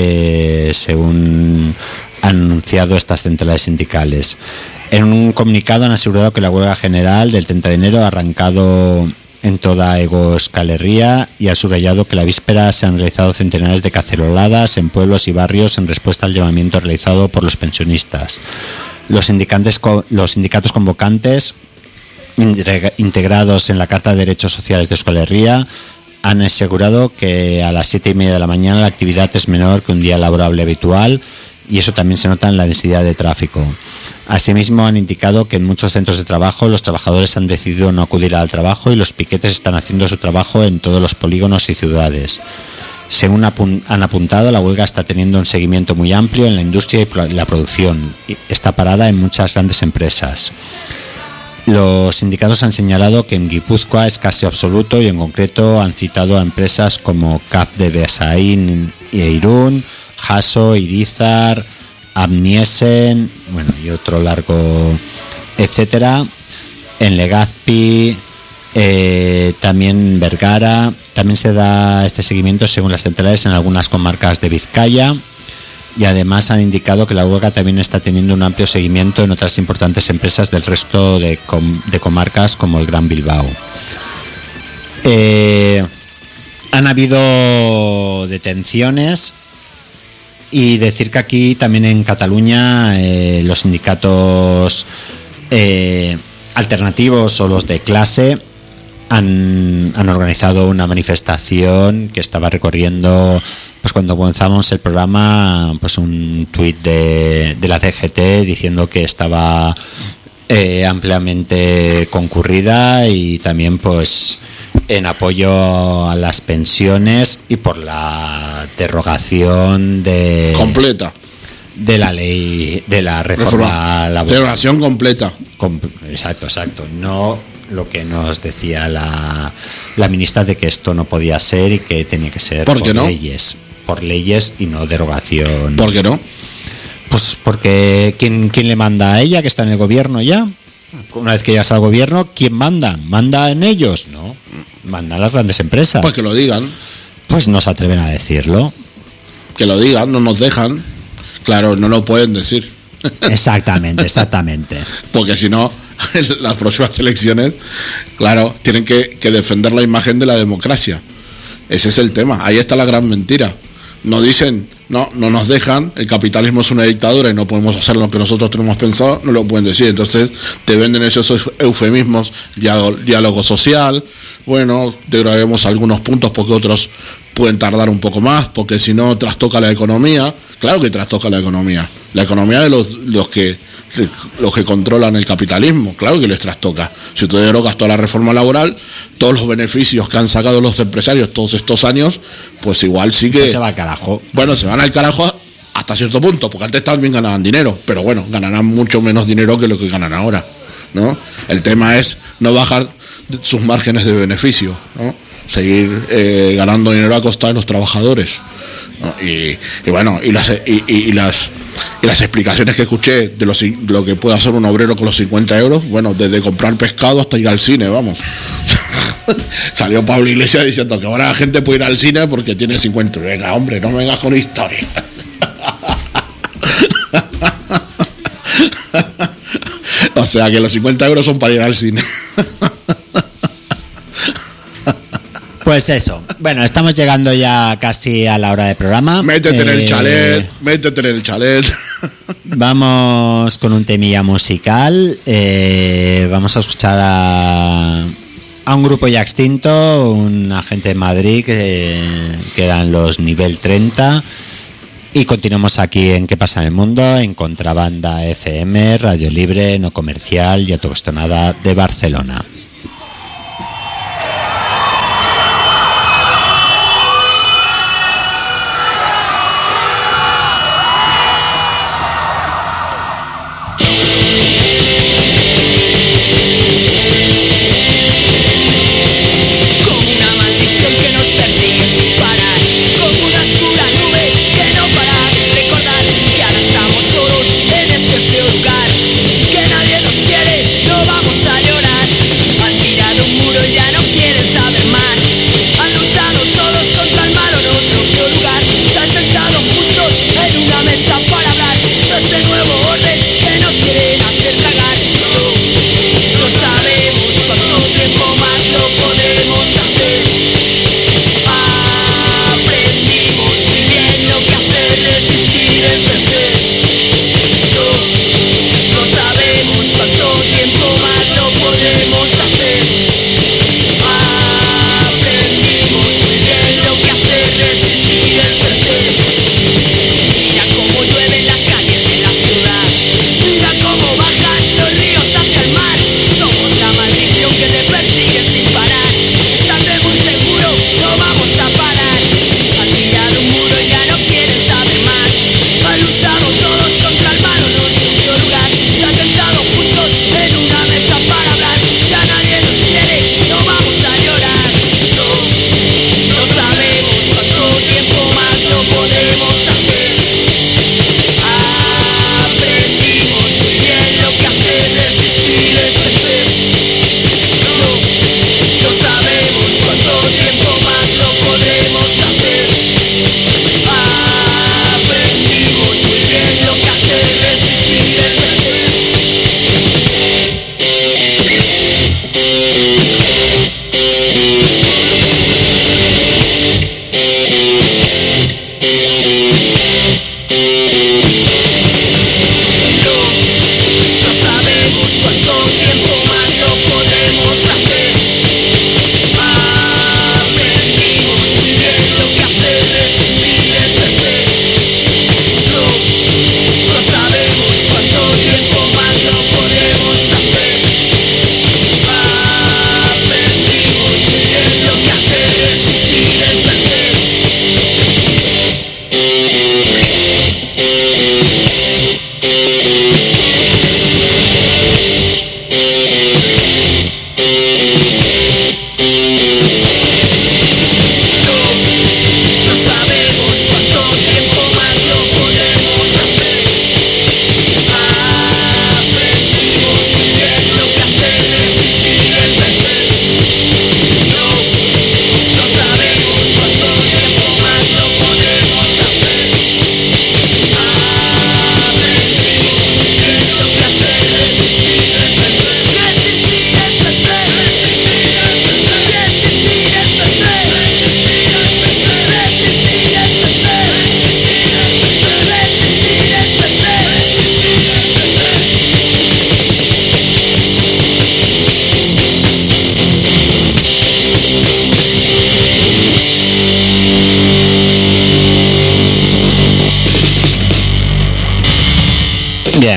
según han anunciado estas centrales sindicales. En un comunicado han asegurado que la huelga general del 30 de enero ha arrancado en toda Euskal Herria y ha subrayado que la víspera se han realizado centenares de caceroladas en pueblos y barrios en respuesta al llamamiento realizado por los pensionistas. Los sindicatos convocantes, integrados en la Carta de Derechos Sociales de Euskal Herria, han asegurado que a las 7:30 de la mañana la actividad es menor que un día laborable habitual, y eso también se nota en la densidad de tráfico. Asimismo, han indicado que en muchos centros de trabajo los trabajadores han decidido no acudir al trabajo y los piquetes están haciendo su trabajo en todos los polígonos y ciudades. Según han apuntado, la huelga está teniendo un seguimiento muy amplio en la industria y la producción. Está parada en muchas grandes empresas. Los sindicatos han señalado que en Guipúzcoa es casi absoluto, y en concreto han citado a empresas como CAF de Beasain e Irún, Haso, Irizar, Amniesen, y otro largo, etcétera. En Legazpi, también Vergara. También se da este seguimiento, según las centrales, en algunas comarcas de Vizcaya, y además han indicado que la huelga también está teniendo un amplio seguimiento en otras importantes empresas del resto de comarcas, como el Gran Bilbao. Han habido detenciones. Y decir que aquí también en Cataluña los sindicatos alternativos o los de clase han organizado una manifestación que estaba recorriendo, pues cuando comenzamos el programa, pues un tuit de la CGT diciendo que estaba ampliamente concurrida, y también pues en apoyo a las pensiones y por la derogación completa de la ley, de la reforma laboral. Derogación completa. Exacto. No lo que nos decía la ministra de que esto no podía ser y que tenía que ser por leyes. Por leyes y no derogación. ¿Por qué no? Pues porque ¿quién le manda a ella, que está en el gobierno ya? Una vez que llegas al gobierno, ¿quién manda? ¿Manda en ellos? No, mandan las grandes empresas. Pues que lo digan. Pues no se atreven a decirlo. Que lo digan, no nos dejan. Claro, no lo pueden decir. Exactamente. Porque si no, en las próximas elecciones, claro, tienen que defender la imagen de la democracia. Ese es el tema. Ahí está la gran mentira. Nos dicen, no nos dejan, el capitalismo es una dictadura y no podemos hacer lo que nosotros tenemos pensado, no lo pueden decir. Entonces te venden esos eufemismos, diálogo social, bueno, degrademos algunos puntos porque otros pueden tardar un poco más, porque si no trastoca la economía. Claro que trastoca la economía de los que controlan el capitalismo, claro que les trastoca. Si tú derogas toda la reforma laboral, todos los beneficios que han sacado los empresarios todos estos años, pues igual sí que... Pues se va al carajo. Bueno, se van al carajo hasta cierto punto, porque antes también ganaban dinero, pero bueno, ganarán mucho menos dinero que lo que ganan ahora, ¿no? El tema es no bajar sus márgenes de beneficio, ¿no? Seguir ganando dinero a costa de los trabajadores, ¿no? Y bueno, y las explicaciones que escuché de lo que puede hacer un obrero con los 50 euros, bueno, desde comprar pescado hasta ir al cine, vamos. Salió Pablo Iglesias diciendo que ahora la gente puede ir al cine porque tiene 50. Venga, hombre, no me vengas con historia. O sea que los 50 euros son para ir al cine. Pues eso. Bueno, estamos llegando ya casi a la hora de programa. Métete en el chalet. Vamos con un temilla musical. Vamos a escuchar a un grupo ya extinto, una gente de Madrid que eran los Nivel 30. Y continuamos aquí en ¿Qué pasa en el mundo? En Contrabanda FM, Radio Libre, no comercial y autogestionada de Barcelona. Que nadie nos quiere, no vamos a llorar.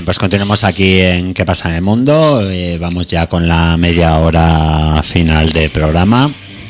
pues continuamos aquí en ¿Qué pasa en el mundo? Vamos ya con la media hora final de programa.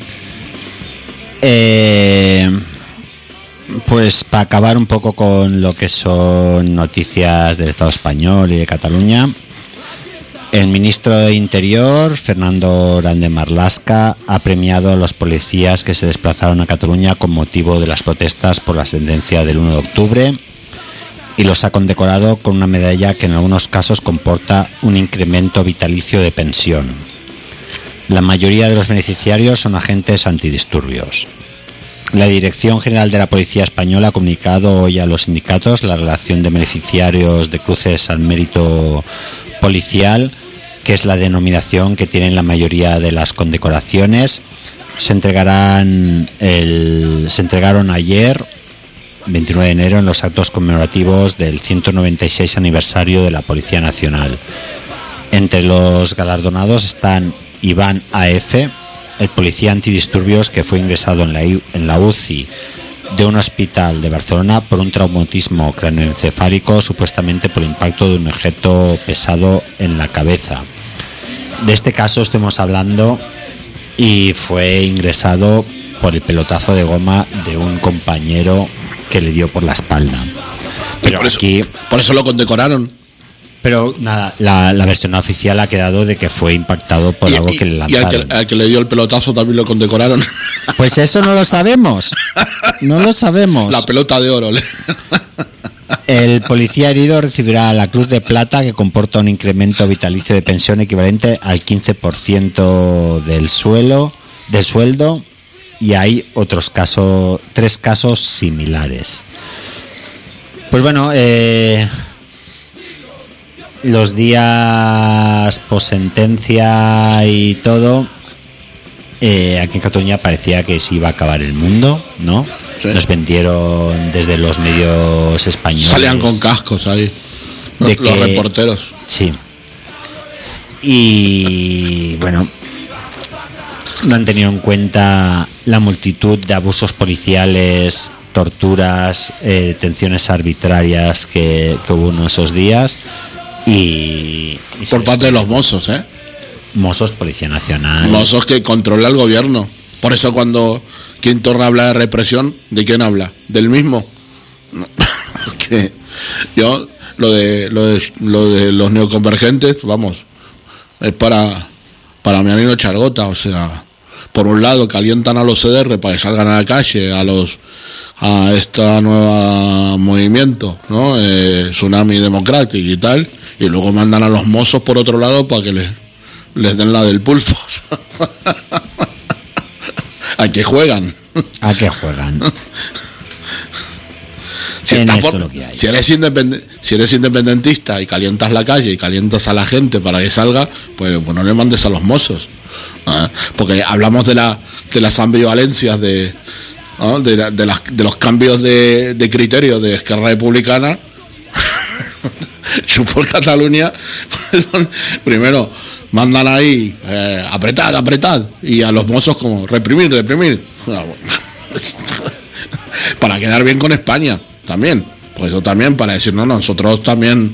Pues para acabar un poco con lo que son noticias del Estado español y de Cataluña, el ministro de Interior, Fernando Grande Marlaska, ha premiado a los policías que se desplazaron a Cataluña con motivo de las protestas por la sentencia del 1 de octubre y los ha condecorado con una medalla que en algunos casos comporta un incremento vitalicio de pensión. La mayoría de los beneficiarios son agentes antidisturbios. La Dirección General de la Policía Española ha comunicado hoy a los sindicatos la relación de beneficiarios de cruces al mérito policial, que es la denominación que tienen la mayoría de las condecoraciones. Se entregaron ayer, 29 de enero, en los actos conmemorativos del 196 aniversario de la Policía Nacional. Entre los galardonados están Iván A.F., el policía antidisturbios que fue ingresado en la UCI de un hospital de Barcelona por un traumatismo craneoencefálico, supuestamente por impacto de un objeto pesado en la cabeza. De este caso estamos hablando, y fue ingresado por el pelotazo de goma de un compañero que le dio por la espalda. Pero por eso lo condecoraron. Pero nada, la versión oficial ha quedado de que fue impactado por algo que le lanzaron. Y al que le dio el pelotazo también lo condecoraron. Pues eso no lo sabemos. No lo sabemos. La pelota de oro. El policía herido recibirá la Cruz de Plata, que comporta un incremento vitalicio de pensión equivalente al 15% del sueldo, y hay otros casos, 3 casos similares. Pues bueno, los días post-sentencia y todo, aquí en Cataluña parecía que se iba a acabar el mundo, ¿no? Sí. Nos vendieron desde los medios españoles. Salían con cascos ahí, los reporteros. Sí. Y bueno, no han tenido en cuenta la multitud de abusos policiales, torturas, detenciones arbitrarias que hubo en esos días. Y por parte de los mozos, Mozos, Policía Nacional. Mozos que controla el gobierno. Por eso cuando Quim Torra habla de represión, ¿de quién habla? ¿Del mismo? No. Que yo lo de los neoconvergentes, vamos, es para mi amigo Chargota. O sea, por un lado calientan a los CDR para que salgan a la calle, a esta nueva movimiento, ¿no? Tsunami Democratic y tal, y luego mandan a los mozos por otro lado para que les den la del pulpo. ¿A qué juegan? ¿A qué juegan? Si eres independentista y calientas la calle y calientas a la gente para que salga, pues no le mandes a los mozos, ¿no? Porque hablamos de las ambivalencias de los cambios de criterio de Esquerra Republicana. Por Cataluña, primero mandan ahí apretad, y a los mozos como reprimir. Para quedar bien con España también, pues eso también, para decir no, nosotros también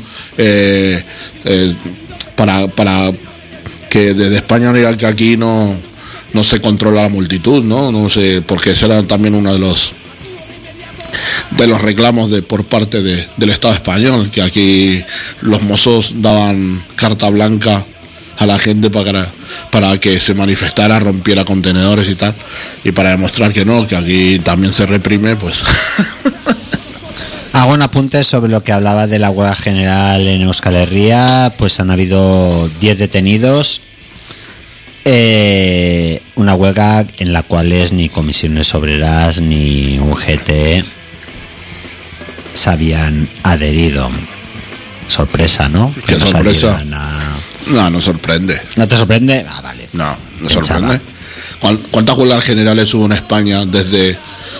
para que desde España digan que aquí no se controla la multitud, no sé, porque ese era también uno de los reclamos por parte del Estado español, que aquí los mozos daban carta blanca a la gente para que se manifestara, rompiera contenedores y tal, y para demostrar que no, que aquí también se reprime, pues. Hago un apunte sobre lo que hablaba de la huelga general en Euskal Herria. Pues han habido 10 detenidos, una huelga en la cual ni comisiones obreras ni UGT se habían adherido. Sorpresa, ¿no? ¿Qué sorpresa? No sorprende. ¿No te sorprende? Ah, vale. No sorprende. ¿Cuántas huelgas generales hubo en España desde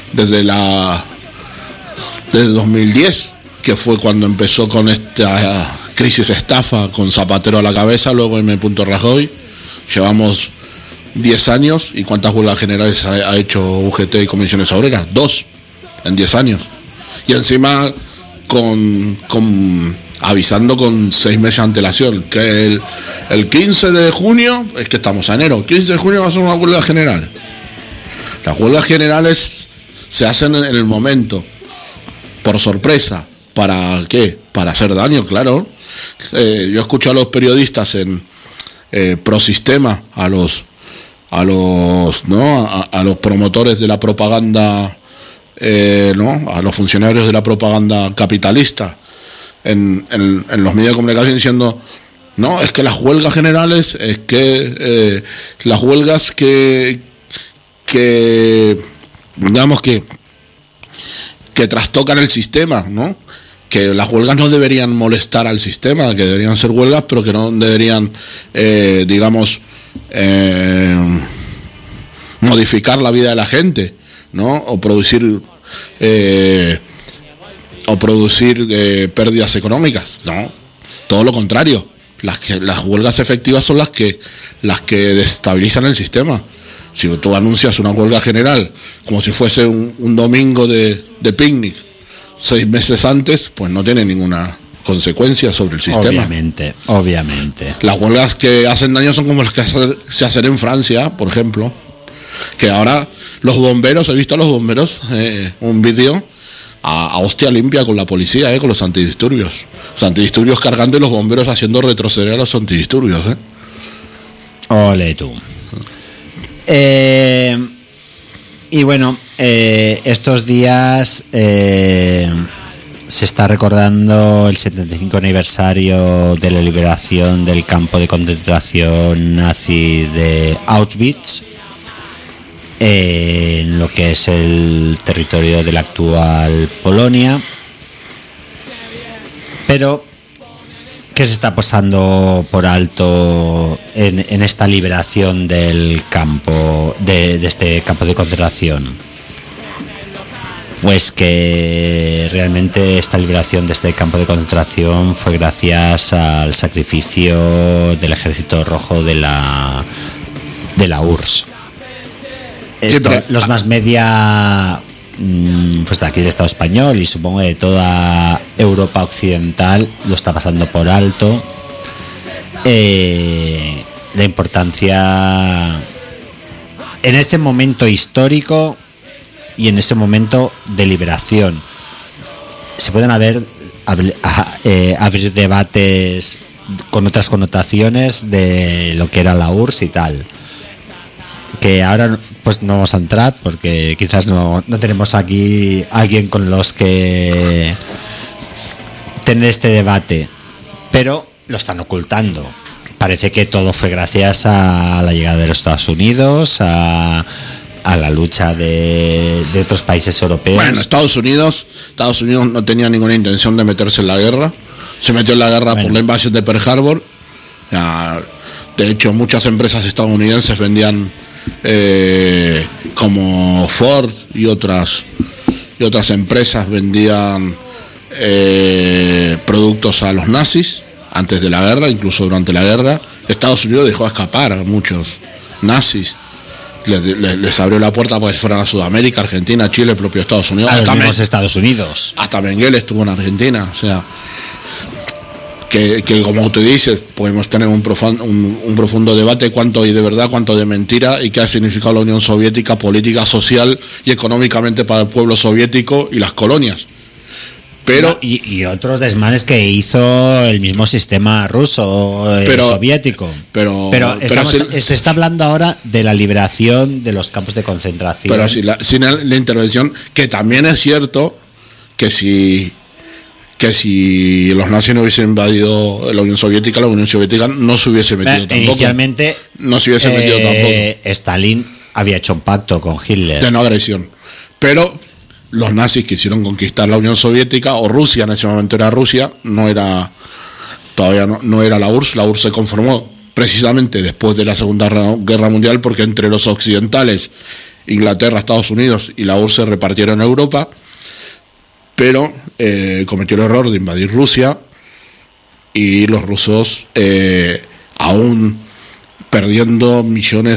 2010, que fue cuando empezó con esta crisis estafa con Zapatero a la cabeza, luego M. Rajoy? Llevamos 10 años, ¿y cuántas huelgas generales ha hecho UGT y comisiones obreras? 2 en 10 años. Y encima con avisando con 6 meses de antelación, que el 15 de junio, es que estamos a enero, 15 de junio va a ser una huelga general. Las huelgas generales se hacen en el momento, por sorpresa. ¿Para qué? Para hacer daño, claro. Yo escucho a los periodistas en Prosistema, a los promotores de la propaganda, a los funcionarios de la propaganda capitalista en los medios de comunicación diciendo, no, es que las huelgas generales, es que las huelgas que digamos que trastocan el sistema, ¿no? Que las huelgas no deberían molestar al sistema, que deberían ser huelgas, pero que no deberían, modificar la vida de la gente, ¿no? O producir pérdidas económicas, ¿no? Todo lo contrario. Las huelgas efectivas son las que desestabilizan el sistema. Si tú anuncias una huelga general como si fuese un domingo de picnic 6 meses antes, pues no tiene ninguna consecuencia sobre el sistema. Obviamente. Las huelgas que hacen daño son como las que se hacen en Francia, por ejemplo, que ahora los bomberos, he visto a los bomberos, un vídeo a hostia limpia con la policía, con los antidisturbios. Los antidisturbios cargando y los bomberos haciendo retroceder a los antidisturbios. Ole tú. Y bueno, estos días se está recordando el 75 aniversario de la liberación del campo de concentración nazi de Auschwitz, en lo que es el territorio de la actual Polonia. Pero ¿qué se está pasando por alto en esta liberación del campo, de este campo de concentración? Pues que realmente esta liberación de este campo de concentración fue gracias al sacrificio del Ejército Rojo de la URSS. Los más media, pues de aquí del Estado español y supongo de toda Europa occidental lo está pasando por alto. La importancia en ese momento histórico y en ese momento de liberación. Se pueden abrir debates con otras connotaciones de lo que era la URSS y tal, que ahora pues no vamos a entrar porque quizás no tenemos aquí alguien con los que tener este debate, pero lo están ocultando. Parece que todo fue gracias a la llegada de los Estados Unidos, a la lucha de otros países europeos. Bueno, Estados Unidos no tenía ninguna intención de meterse en la guerra. Se metió en la guerra por la invasión de Pearl Harbor. De hecho, muchas empresas estadounidenses vendían, como Ford y otras empresas vendían productos a los nazis antes de la guerra, incluso durante la guerra. Estados Unidos dejó escapar a muchos nazis. Les abrió la puerta para que fueran a Sudamérica, Argentina, Chile, el propio Estados Unidos. Hasta los Estados Unidos. Hasta Mengele estuvo en Argentina. O sea, que como tú dices, podemos tener un profundo debate cuánto hay de verdad, cuánto de mentira y qué ha significado la Unión Soviética política, social y económicamente para el pueblo soviético y las colonias. Pero y otros desmanes que hizo el mismo sistema ruso, soviético. Pero se está hablando ahora de la liberación de los campos de concentración. Pero sin la intervención, que también es cierto que si los nazis no hubiesen invadido la Unión Soviética no se hubiese metido tampoco. Inicialmente no se hubiese metido tampoco. Stalin había hecho un pacto con Hitler de no agresión, pero los nazis quisieron conquistar la Unión Soviética, o Rusia, en ese momento era Rusia, todavía no era la URSS. La URSS se conformó precisamente después de la Segunda Guerra Mundial, porque entre los occidentales, Inglaterra, Estados Unidos y la URSS se repartieron en Europa, pero cometió el error de invadir Rusia, y los rusos, aún perdiendo millones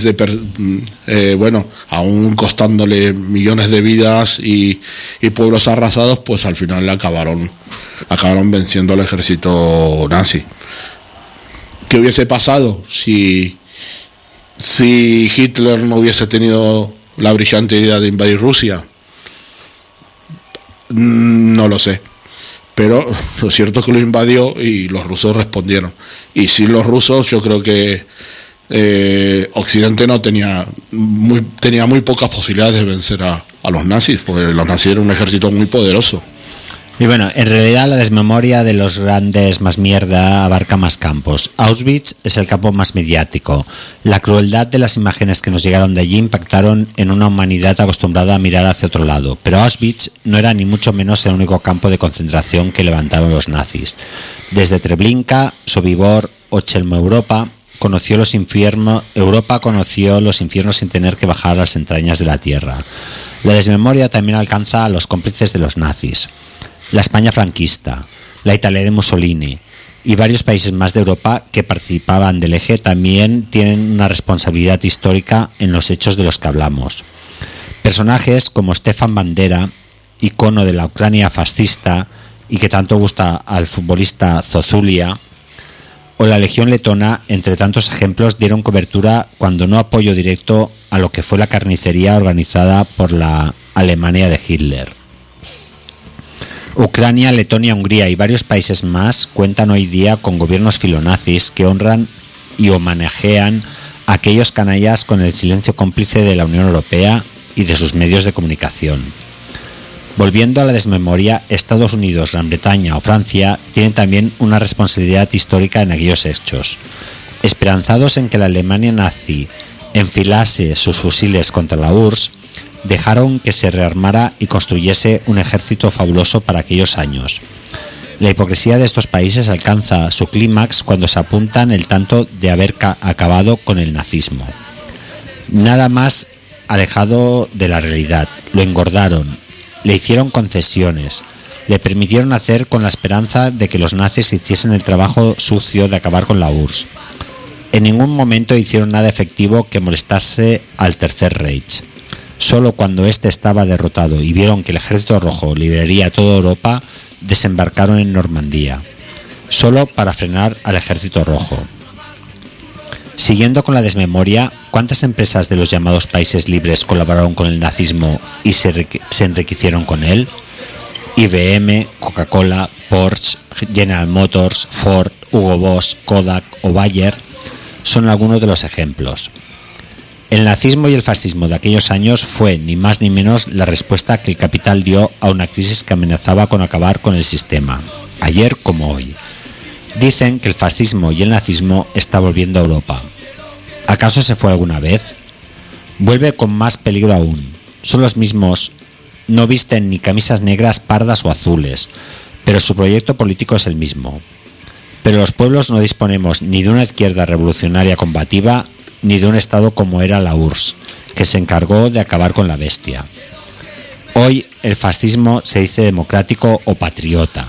aún costándole millones de vidas y pueblos arrasados, pues al final le acabaron acabaron venciendo al ejército nazi. ¿Qué hubiese pasado si Hitler no hubiese tenido la brillante idea de invadir Rusia? No lo sé, pero lo cierto es que lo invadió y los rusos respondieron. Y sin los rusos, yo creo que Occidente no tenía muy pocas posibilidades de vencer a los nazis, porque los nazis eran un ejército muy poderoso. Y bueno, en realidad la desmemoria de los grandes más mierda abarca más campos. Auschwitz es el campo más mediático. La crueldad de las imágenes que nos llegaron de allí impactaron en una humanidad acostumbrada a mirar hacia otro lado. Pero Auschwitz no era ni mucho menos el único campo de concentración que levantaron los nazis. Desde Treblinka, Sobibor o Chelmo, conoció los infiernos sin tener que bajar a las entrañas de la tierra. La desmemoria también alcanza a los cómplices de los nazis. La España franquista, la Italia de Mussolini y varios países más de Europa que participaban del eje también tienen una responsabilidad histórica en los hechos de los que hablamos. Personajes como Stefan Bandera, icono de la Ucrania fascista y que tanto gusta al futbolista Zozulia, o la Legión Letona, entre tantos ejemplos, dieron cobertura cuando no apoyo directo a lo que fue la carnicería organizada por la Alemania de Hitler. Ucrania, Letonia, Hungría y varios países más cuentan hoy día con gobiernos filonazis que honran y homenajean a aquellos canallas con el silencio cómplice de la Unión Europea y de sus medios de comunicación. Volviendo a la desmemoria, Estados Unidos, Gran Bretaña o Francia tienen también una responsabilidad histórica en aquellos hechos. Esperanzados en que la Alemania nazi enfilase sus fusiles contra la URSS, dejaron que se rearmara y construyese un ejército fabuloso para aquellos años. La hipocresía de estos países alcanza su clímax cuando se apuntan el tanto de haber acabado con el nazismo. Nada más alejado de la realidad. Lo engordaron, le hicieron concesiones, le permitieron hacer con la esperanza de que los nazis hiciesen el trabajo sucio de acabar con la URSS. En ningún momento hicieron nada efectivo que molestase al Tercer Reich. Solo cuando éste estaba derrotado y vieron que el Ejército Rojo liberaría toda Europa, desembarcaron en Normandía, solo para frenar al Ejército Rojo. Siguiendo con la desmemoria, ¿cuántas empresas de los llamados países libres colaboraron con el nazismo y se enriquecieron con él? IBM, Coca-Cola, Porsche, General Motors, Ford, Hugo Boss, Kodak o Bayer son algunos de los ejemplos. El nazismo y el fascismo de aquellos años fue ni más ni menos la respuesta que el capital dio a una crisis que amenazaba con acabar con el sistema, ayer como hoy. Dicen que el fascismo y el nazismo está volviendo a Europa. ¿Acaso se fue alguna vez? Vuelve con más peligro aún. Son los mismos, no visten ni camisas negras, pardas o azules, pero su proyecto político es el mismo. Pero los pueblos no disponemos ni de una izquierda revolucionaria combativa, ni de un Estado como era la URSS, que se encargó de acabar con la bestia. Hoy el fascismo se dice democrático o patriota.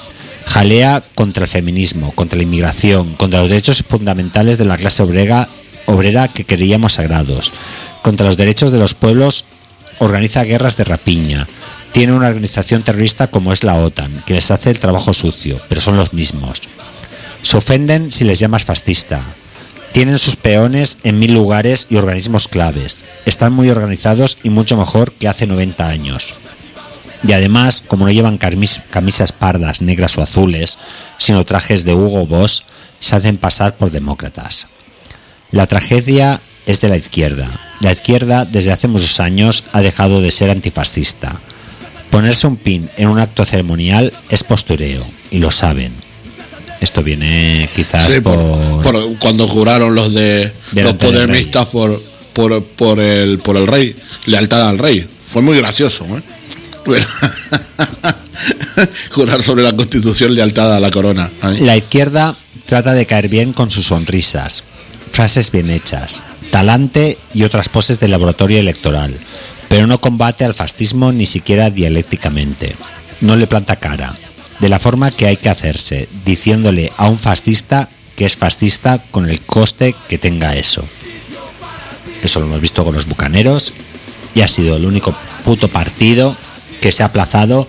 Jalea contra el feminismo, contra la inmigración, contra los derechos fundamentales de la clase obrera que creíamos sagrados, contra los derechos de los pueblos, organiza guerras de rapiña, tiene una organización terrorista como es la OTAN, que les hace el trabajo sucio, pero son los mismos. Se ofenden si les llamas fascista. Tienen sus peones en 1000 lugares y organismos claves. Están muy organizados y mucho mejor que hace 90 años. Y además, como no llevan camisas pardas, negras o azules, sino trajes de Hugo Boss, se hacen pasar por demócratas. La tragedia es de la izquierda. La izquierda, desde hace muchos años, ha dejado de ser antifascista. Ponerse un pin en un acto ceremonial es postureo, y lo saben. Esto viene quizás sí, por cuando juraron los podemistas por el rey, lealtad al rey. Fue muy gracioso, ¿eh? Bueno, jurar sobre la Constitución, lealtad a la corona. ¿Eh? La izquierda trata de caer bien con sus sonrisas, frases bien hechas, talante y otras poses de laboratorio electoral, pero no combate al fascismo ni siquiera dialécticamente. No le planta cara. De la forma que hay que hacerse, diciéndole a un fascista que es fascista con el coste que tenga eso. Eso lo hemos visto con los bucaneros y ha sido el único puto partido que se ha aplazado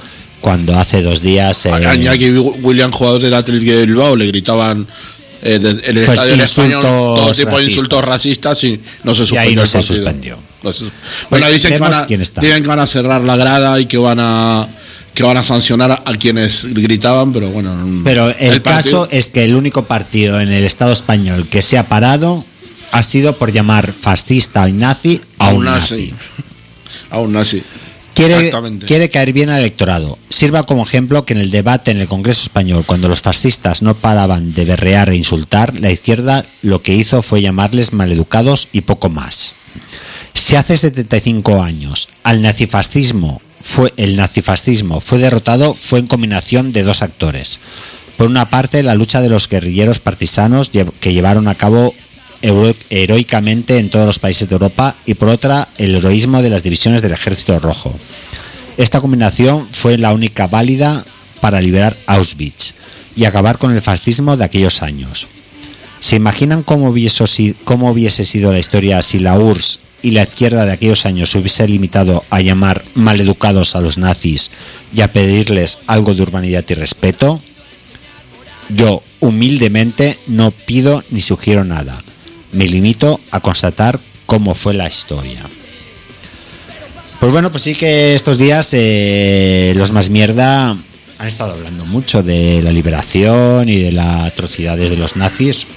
cuando hace 2 días... A Iñaki William, jugador del Athletic de Bilbao, le gritaban en el estadio en español todo tipo de insultos racistas y no se suspendió. Y ahí no se suspendió. Bueno, dicen que van a cerrar la grada y que van a sancionar a quienes gritaban, pero bueno. Pero el caso es que el único partido en el Estado español que se ha parado ha sido por llamar fascista y nazi a un nazi. A un nazi. Quiere caer bien al electorado. Sirva como ejemplo que en el debate en el Congreso español, cuando los fascistas no paraban de berrear e insultar, la izquierda lo que hizo fue llamarles maleducados y poco más. Si hace 75 años el nazifascismo fue derrotado, fue en combinación de 2 actores. Por una parte, la lucha de los guerrilleros partisanos que llevaron a cabo heroicamente en todos los países de Europa, y por otra, el heroísmo de las divisiones del Ejército Rojo. Esta combinación fue la única válida para liberar Auschwitz y acabar con el fascismo de aquellos años. ¿Se imaginan cómo hubiese sido la historia si la URSS y la izquierda de aquellos años se hubiese limitado a llamar maleducados a los nazis y a pedirles algo de urbanidad y respeto? Yo, humildemente, no pido ni sugiero nada. Me limito a constatar cómo fue la historia. Pues bueno, pues sí que estos días los más mierda han estado hablando mucho de la liberación y de las atrocidades de los nazis,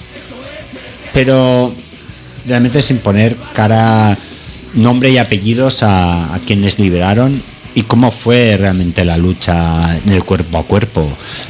pero realmente sin poner cara, nombre y apellidos a quienes liberaron y cómo fue realmente la lucha en el cuerpo a cuerpo.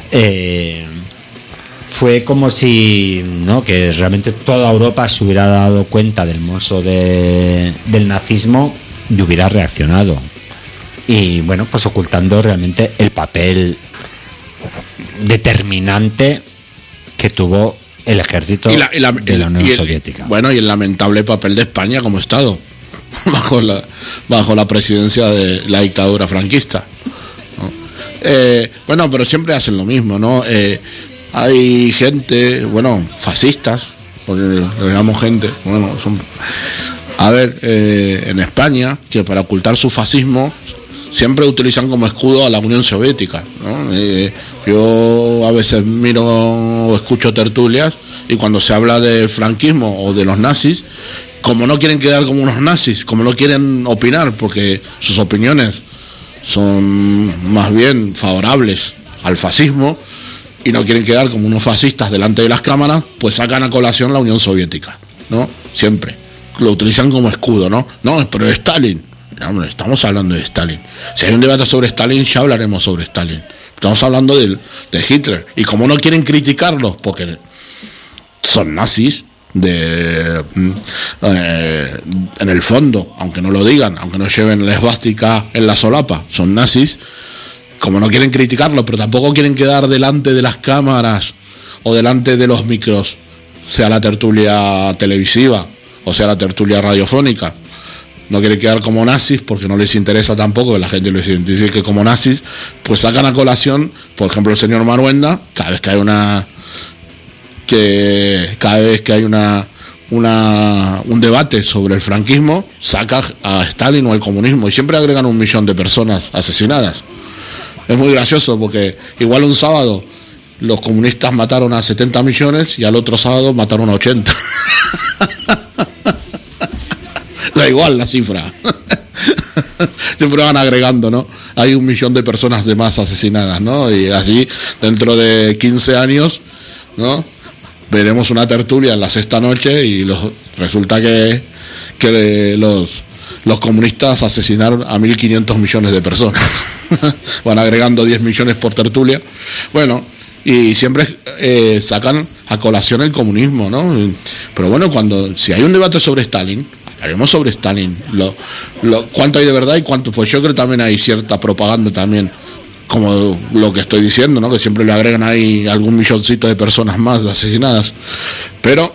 Fue como si, ¿no?, que realmente toda Europa se hubiera dado cuenta del monstruo del nazismo y hubiera reaccionado. Y bueno, pues ocultando realmente el papel determinante que tuvo el ejército de la Unión Soviética. Bueno, y el lamentable papel de España como Estado bajo la presidencia de la dictadura franquista, ¿no? Bueno, pero siempre hacen lo mismo, ¿no? Hay gente, bueno, fascistas, porque le llamamos gente, bueno, en España, que para ocultar su fascismo siempre utilizan como escudo a la Unión Soviética, ¿no? Yo a veces miro o escucho tertulias y cuando se habla del franquismo o de los nazis, como no quieren quedar como unos nazis, como no quieren opinar, porque sus opiniones son más bien favorables al fascismo y no quieren quedar como unos fascistas delante de las cámaras, pues sacan a colación la Unión Soviética, ¿no? Siempre lo utilizan como escudo, ¿no? No, pero Stalin. No, estamos hablando de Stalin. Si hay un debate sobre Stalin, ya hablaremos sobre Stalin. Estamos hablando de Hitler. Y como no quieren criticarlos, porque son nazis, en el fondo, aunque no lo digan, aunque no lleven la esvástica en la solapa, son nazis. Como no quieren criticarlo, pero tampoco quieren quedar delante de las cámaras o delante de los micros, sea la tertulia televisiva o sea la tertulia radiofónica, no quieren quedar como nazis porque no les interesa tampoco que la gente los identifique como nazis, pues sacan a colación, por ejemplo, el señor Maruenda, cada vez que hay un debate sobre el franquismo, saca a Stalin o el comunismo y siempre agregan 1 millón de personas asesinadas. Es muy gracioso porque igual un sábado los comunistas mataron a 70 millones y al otro sábado mataron a 80. Da igual la cifra. Siempre van agregando, ¿no? Hay 1 millón de personas de más asesinadas, ¿no? Y así, dentro de 15 años, ¿no?, veremos una tertulia en la sexta noche y resulta que los comunistas asesinaron a 1.500 millones de personas. Van agregando 10 millones por tertulia. Bueno, y siempre sacan a colación el comunismo, ¿no? Pero bueno, si hay un debate sobre Stalin, hablaremos sobre Stalin. ¿Cuánto hay de verdad y cuánto? Pues yo creo que también hay cierta propaganda también, como lo que estoy diciendo, ¿no?, que siempre le agregan ahí algún milloncito de personas más asesinadas. Pero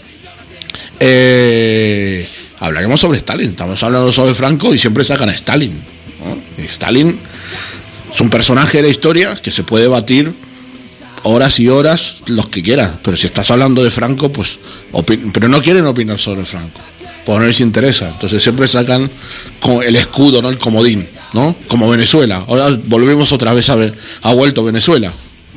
hablaremos sobre Stalin. Estamos hablando sobre Franco y siempre sacan a Stalin, ¿no? Y Stalin es un personaje de la historia que se puede debatir horas y horas los que quieras, pero si estás hablando de Franco, pues pero no quieren opinar sobre Franco, porque no les interesa. Entonces siempre sacan el escudo, ¿no?, el comodín. ¿no? Como Venezuela. Ahora volvemos otra vez ha vuelto Venezuela.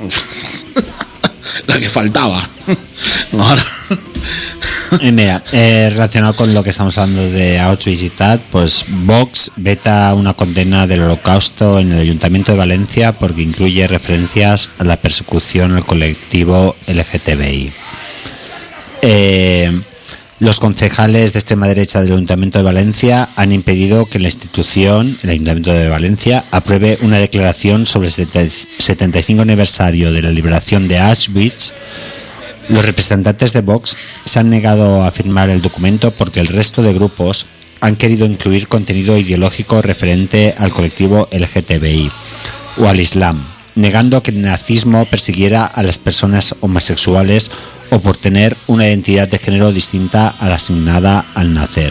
La que faltaba. Ahora. Mira, relacionado con lo que estamos hablando de Auschwitz y tal, pues Vox veta una condena del Holocausto en el Ayuntamiento de Valencia porque incluye referencias a la persecución al colectivo LGTBI. Los concejales de extrema derecha del Ayuntamiento de Valencia han impedido que la institución, el Ayuntamiento de Valencia, apruebe una declaración sobre el 75 aniversario de la liberación de Auschwitz. Los representantes de Vox se han negado a firmar el documento porque el resto de grupos han querido incluir contenido ideológico referente al colectivo LGTBI o al Islam, negando que el nazismo persiguiera a las personas homosexuales o por tener una identidad de género distinta a la asignada al nacer.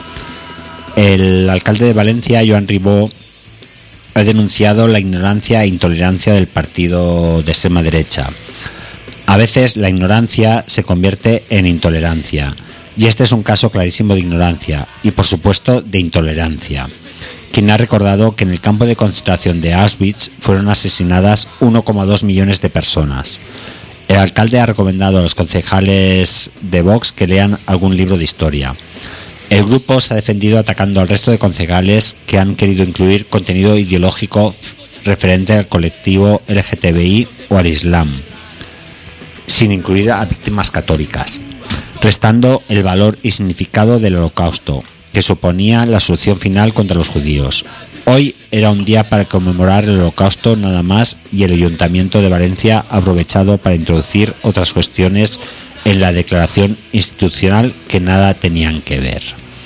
El alcalde de Valencia, Joan Ribó, ha denunciado la ignorancia e intolerancia del partido de extrema derecha. A veces la ignorancia se convierte en intolerancia, y este es un caso clarísimo de ignorancia y, por supuesto, de intolerancia. Quien ha recordado que en el campo de concentración de Auschwitz fueron asesinadas 1,2 millones de personas. El alcalde ha recomendado a los concejales de Vox que lean algún libro de historia. El grupo se ha defendido atacando al resto de concejales que han querido incluir contenido ideológico referente al colectivo LGTBI o al Islam, sin incluir a víctimas católicas, restando el valor y significado del Holocausto, que suponía la solución final contra los judíos. Hoy era un día para conmemorar el Holocausto nada más, y el Ayuntamiento de Valencia ha aprovechado para introducir otras cuestiones en la declaración institucional que nada tenían que ver.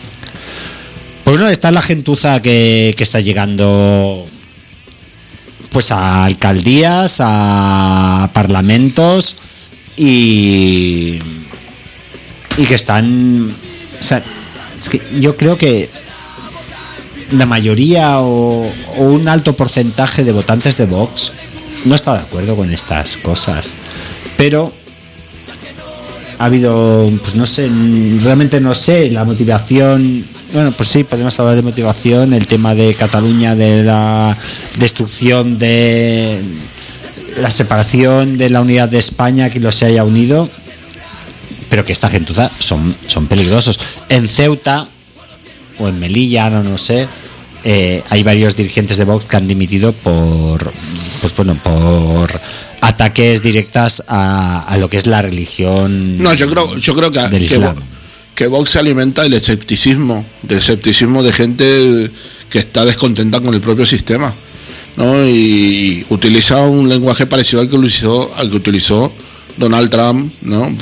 Pues bueno, está la gentuza que está llegando pues a alcaldías, a parlamentos y que están, o sea, es que yo creo que la mayoría o un alto porcentaje de votantes de Vox no está de acuerdo con estas cosas, pero ha habido, pues no sé, realmente no sé la motivación. Bueno, pues sí, podemos hablar de motivación, el tema de Cataluña, de la destrucción, de la separación de la unidad de España, que los se haya unido, pero que esta gentuza son peligrosos. En Ceuta o en Melilla, no sé, hay varios dirigentes de Vox que han dimitido por ataques directas a lo que es la religión. No, yo creo del Islam. Que Vox se alimenta del escepticismo de gente que está descontenta con el propio sistema, ¿no? Y utiliza un lenguaje parecido al que utilizó Donald Trump, ¿no?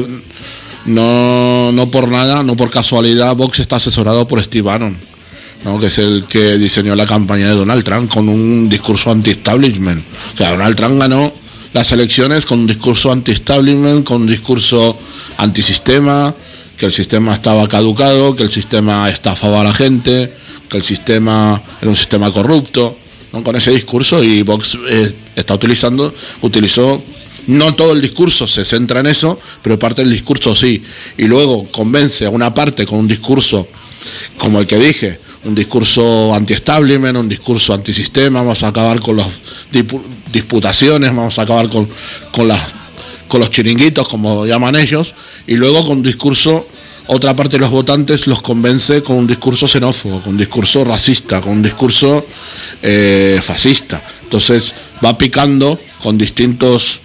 No por nada, no por casualidad, Vox está asesorado por Steve Bannon, ¿no? Que es el que diseñó la campaña de Donald Trump con un discurso anti-establishment. O sea, Donald Trump ganó las elecciones con un discurso anti-establishment, con un discurso antisistema, que el sistema estaba caducado, que el sistema estafaba a la gente, que el sistema era un sistema corrupto, ¿no? Con ese discurso, y Vox utilizó, no todo el discurso se centra en eso, pero parte del discurso sí, y luego convence a una parte con un discurso como el que dije, un discurso anti-establishment, un discurso antisistema, vamos a acabar con las disputaciones, vamos a acabar con los chiringuitos, como llaman ellos, y luego con un discurso, otra parte de los votantes los convence con un discurso xenófobo, con un discurso racista, con un discurso fascista. Entonces va picando con distintas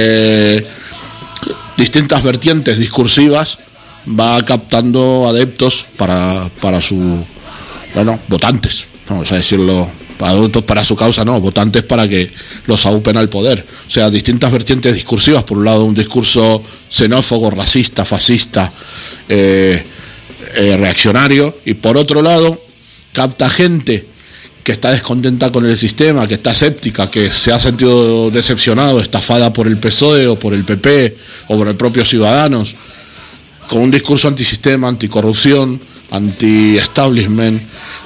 vertientes discursivas, va captando adeptos para su, votantes, vamos a decirlo, adultos para su causa, no, votantes para que los aupen al poder. O sea, distintas vertientes discursivas, por un lado un discurso xenófobo, racista, fascista, reaccionario, y por otro lado capta gente que está descontenta con el sistema, que está escéptica, que se ha sentido decepcionado, estafada por el PSOE o por el PP o por el propio Ciudadanos, con un discurso antisistema, anticorrupción, anti-establishment,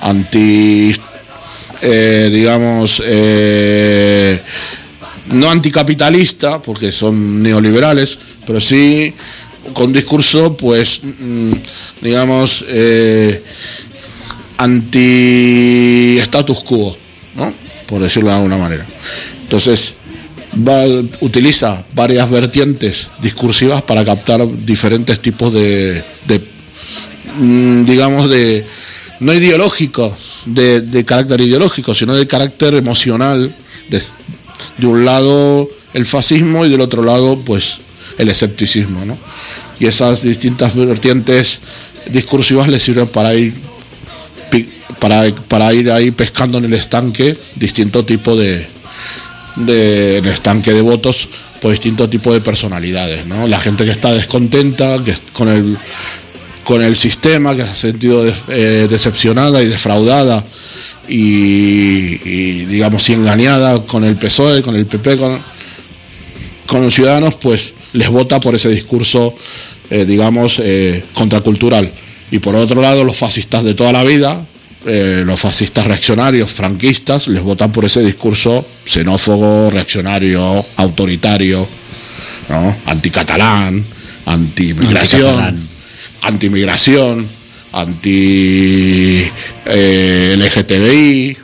no anticapitalista, porque son neoliberales, pero sí con discurso, pues, anti-status quo, ¿no? Por decirlo de alguna manera. Entonces, utiliza varias vertientes discursivas para captar diferentes tipos digamos, no ideológicos, de carácter ideológico, sino de carácter emocional. De un lado el fascismo y del otro lado, pues, el escepticismo, ¿no? Y esas distintas vertientes discursivas le sirven para ir ahí pescando en el estanque distinto tipo el estanque de votos por distintos tipos de personalidades, ¿no? La gente que está descontenta con el sistema, que se ha sentido decepcionada y defraudada y digamos, y engañada con el PSOE, con el PP, con los ciudadanos, pues les vota por ese discurso, digamos, contracultural. Y por otro lado, los fascistas de toda la vida, los fascistas reaccionarios, franquistas, les votan por ese discurso xenófobo, reaccionario, autoritario, ¿no? Antimigración, anti-LGTBI,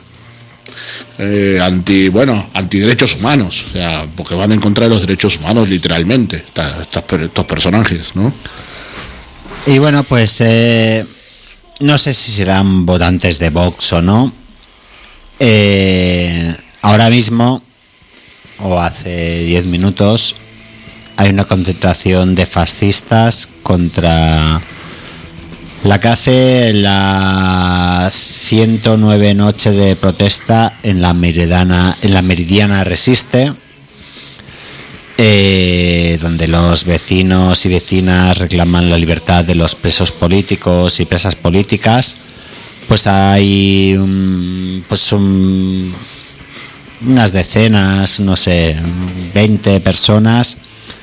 anti-derechos humanos, o sea, porque van en contra de los derechos humanos literalmente, estos personajes, ¿no? Y bueno, pues no sé si serán votantes de Vox o no. Ahora mismo, o hace 10 minutos, hay una concentración de fascistas contra la que hace la 109 noche de protesta en la Meridiana Resiste, donde los vecinos y vecinas reclaman la libertad de los presos políticos y presas políticas. Pues hay unas decenas, no sé, 20 personas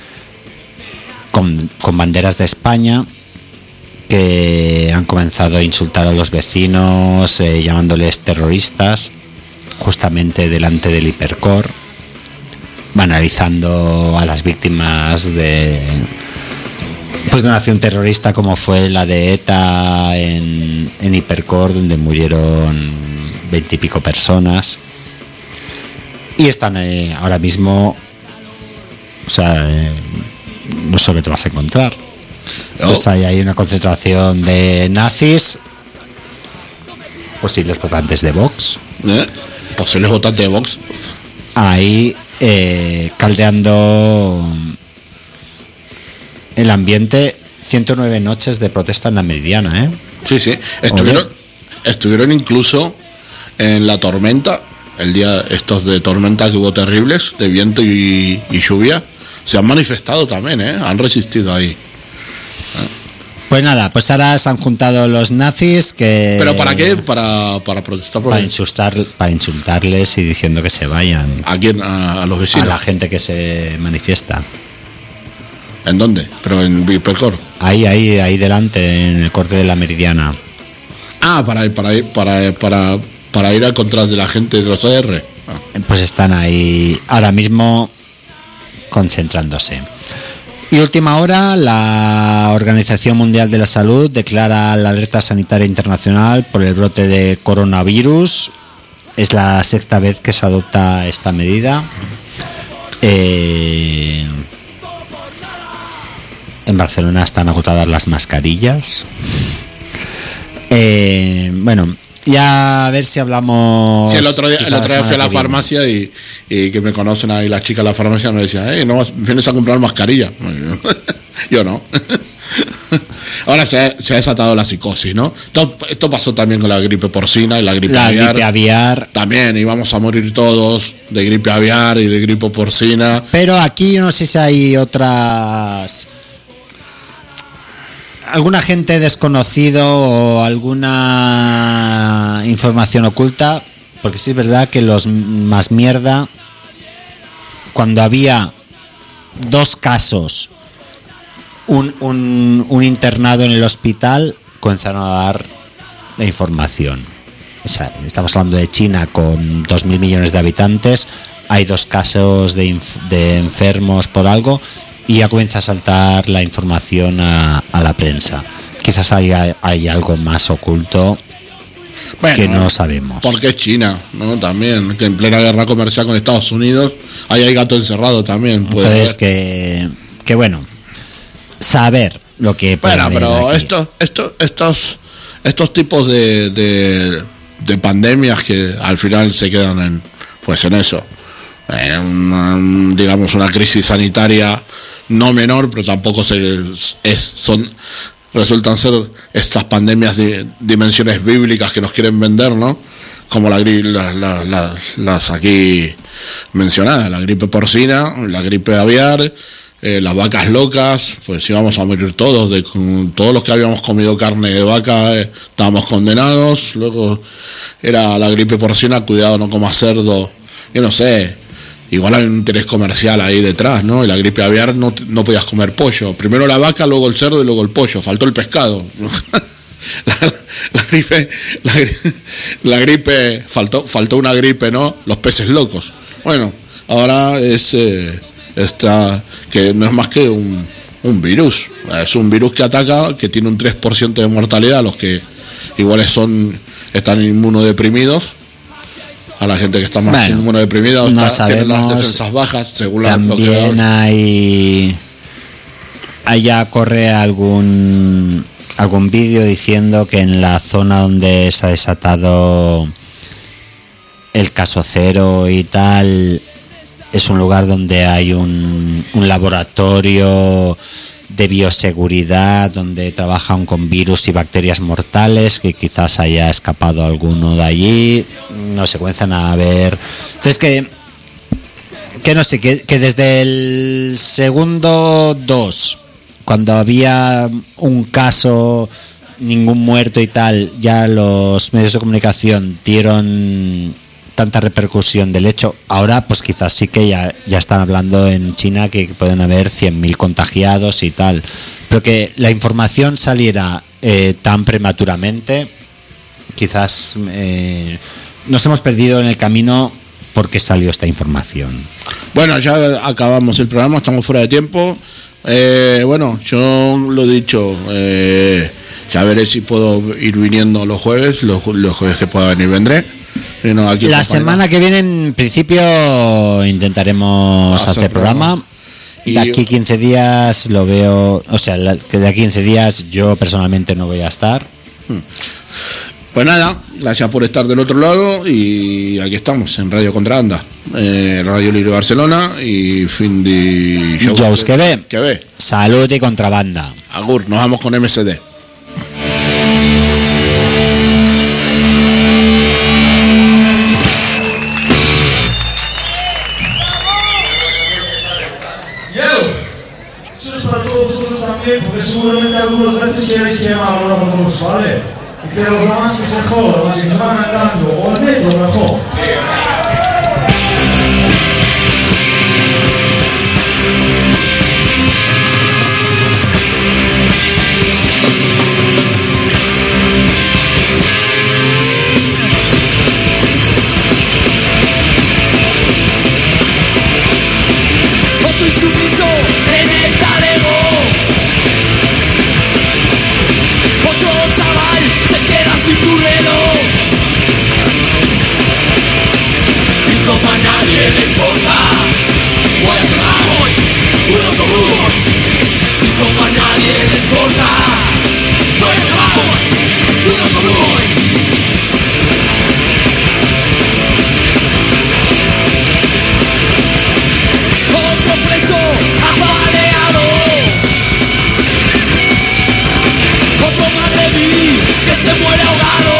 con banderas de España, que han comenzado a insultar a los vecinos, llamándoles terroristas, justamente delante del Hipercor, banalizando a las víctimas de una acción terrorista como fue la de ETA en Hipercor, donde murieron 20 y pico personas. Y están ahora mismo, o sea, no sé lo que te vas a encontrar. Pues hay una concentración de nazis, posibles votantes de Vox. Posibles votantes de Vox. Ahí caldeando el ambiente. 109 noches de protesta en la Meridiana, ¿eh? Sí, sí. Estuvieron incluso en la tormenta, el día estos de tormenta que hubo terribles, de viento y lluvia. Se han manifestado también, han resistido ahí. Pues nada, pues ahora se han juntado los nazis que... ¿Pero para qué? Para protestar por... Para insultarles y diciendo que se vayan. ¿A quién? ¿A los vecinos? A la gente que se manifiesta. ¿En dónde? ¿Pero en Hipercor? Ahí delante, en el corte de la Meridiana. Ah, para ir a contra de la gente de los AR. Pues están ahí ahora mismo concentrándose. Y última hora, la Organización Mundial de la Salud declara la alerta sanitaria internacional por el brote de coronavirus. Es la 6ª vez que se adopta esta medida. En Barcelona están agotadas las mascarillas. Bueno, ya a ver si hablamos. Sí, el otro día fui a la farmacia y que me conocen ahí las chicas de la farmacia me decían, no vienes a comprar mascarilla. Yo no. Ahora se ha desatado la psicosis, ¿no? Esto pasó también con la gripe porcina y la gripe aviar. También íbamos a morir todos de gripe aviar y de gripe porcina. Pero aquí yo no sé si hay alguna gente desconocido o alguna información oculta, porque sí es verdad que los más mierda, cuando había 2 casos, un internado en el hospital, comenzaron a dar la información. O sea, estamos hablando de China con 2.000 millones de habitantes, hay 2 casos de enfermos por algo, y ya comienza a saltar la información a la prensa. Quizás hay algo más oculto. bueno, que no sabemos. Porque es China, ¿no? También, que en plena guerra comercial con Estados Unidos, ahí hay gato encerrado también. Entonces, que bueno, saber lo que puede haber. Bueno, pero estos tipos de pandemias que al final se quedan en eso. Digamos una crisis sanitaria no menor, pero tampoco resultan ser estas pandemias de dimensiones bíblicas que nos quieren vender, ¿no? Como las aquí mencionadas, la gripe porcina, la gripe aviar, las vacas locas, pues íbamos a morir todos, todos los que habíamos comido carne de vaca estábamos condenados. Luego era la gripe porcina, cuidado, no comas cerdo, yo no sé. Igual hay un interés comercial ahí detrás, ¿no? Y la gripe aviar no podías comer pollo. Primero la vaca, luego el cerdo y luego el pollo. Faltó el pescado. La gripe, faltó una gripe, ¿no? Los peces locos. Bueno, ahora es que no es más que un virus. Es un virus que ataca, que tiene un 3% de mortalidad. Los que iguales están inmunodeprimidos. A la gente que está más inmunodeprimida o tiene las defensas bajas, según lo que veo. También allá corre algún vídeo diciendo que en la zona donde se ha desatado el caso cero y tal, es un lugar donde hay un laboratorio de bioseguridad donde trabajan con virus y bacterias mortales, que quizás haya escapado alguno de allí. No se comienzan a ver. Entonces que no sé, que desde el segundo 2, cuando había un caso, ningún muerto y tal, ya los medios de comunicación dieron tanta repercusión del hecho. Ahora pues quizás sí que ya están hablando en China que pueden haber 100.000 contagiados y tal, pero que la información saliera tan prematuramente, quizás nos hemos perdido en el camino porque salió esta información. Bueno, ya acabamos el programa, estamos fuera de tiempo. Bueno, yo lo he dicho, ya veré si puedo ir viniendo los jueves que pueda venir vendré. La semana que viene en principio intentaremos hacer programa. De aquí 15 días lo veo, o sea, que de aquí 15 días yo personalmente no voy a estar. Pues nada, gracias por estar del otro lado y aquí estamos en Radio Contrabanda, Radio Libre Barcelona y fin de shows que ve. Salud y contrabanda. Agur, nos vamos con MSD. Porque seguramente algunos veces queréis quemar a los dos, ¿vale? Y que los demás que se jodan, si se van andando, o al metro mejor. Otro insumiso en el talego. Otro chaval se queda sin tu reloj. Y como a nadie le importa, voy a cerrar hoy un autobús. Y como a nadie le importa, voy a cerrar hoy un autobús. Otro preso apaleado. Otro madreví que se muere ahogado.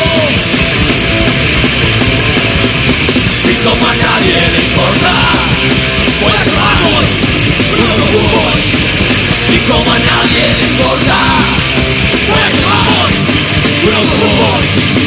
Y como a nadie le importa, voy a cerrar hoy un autobús. Y como a nadie le importa, voy a cerrar hoy un autobús.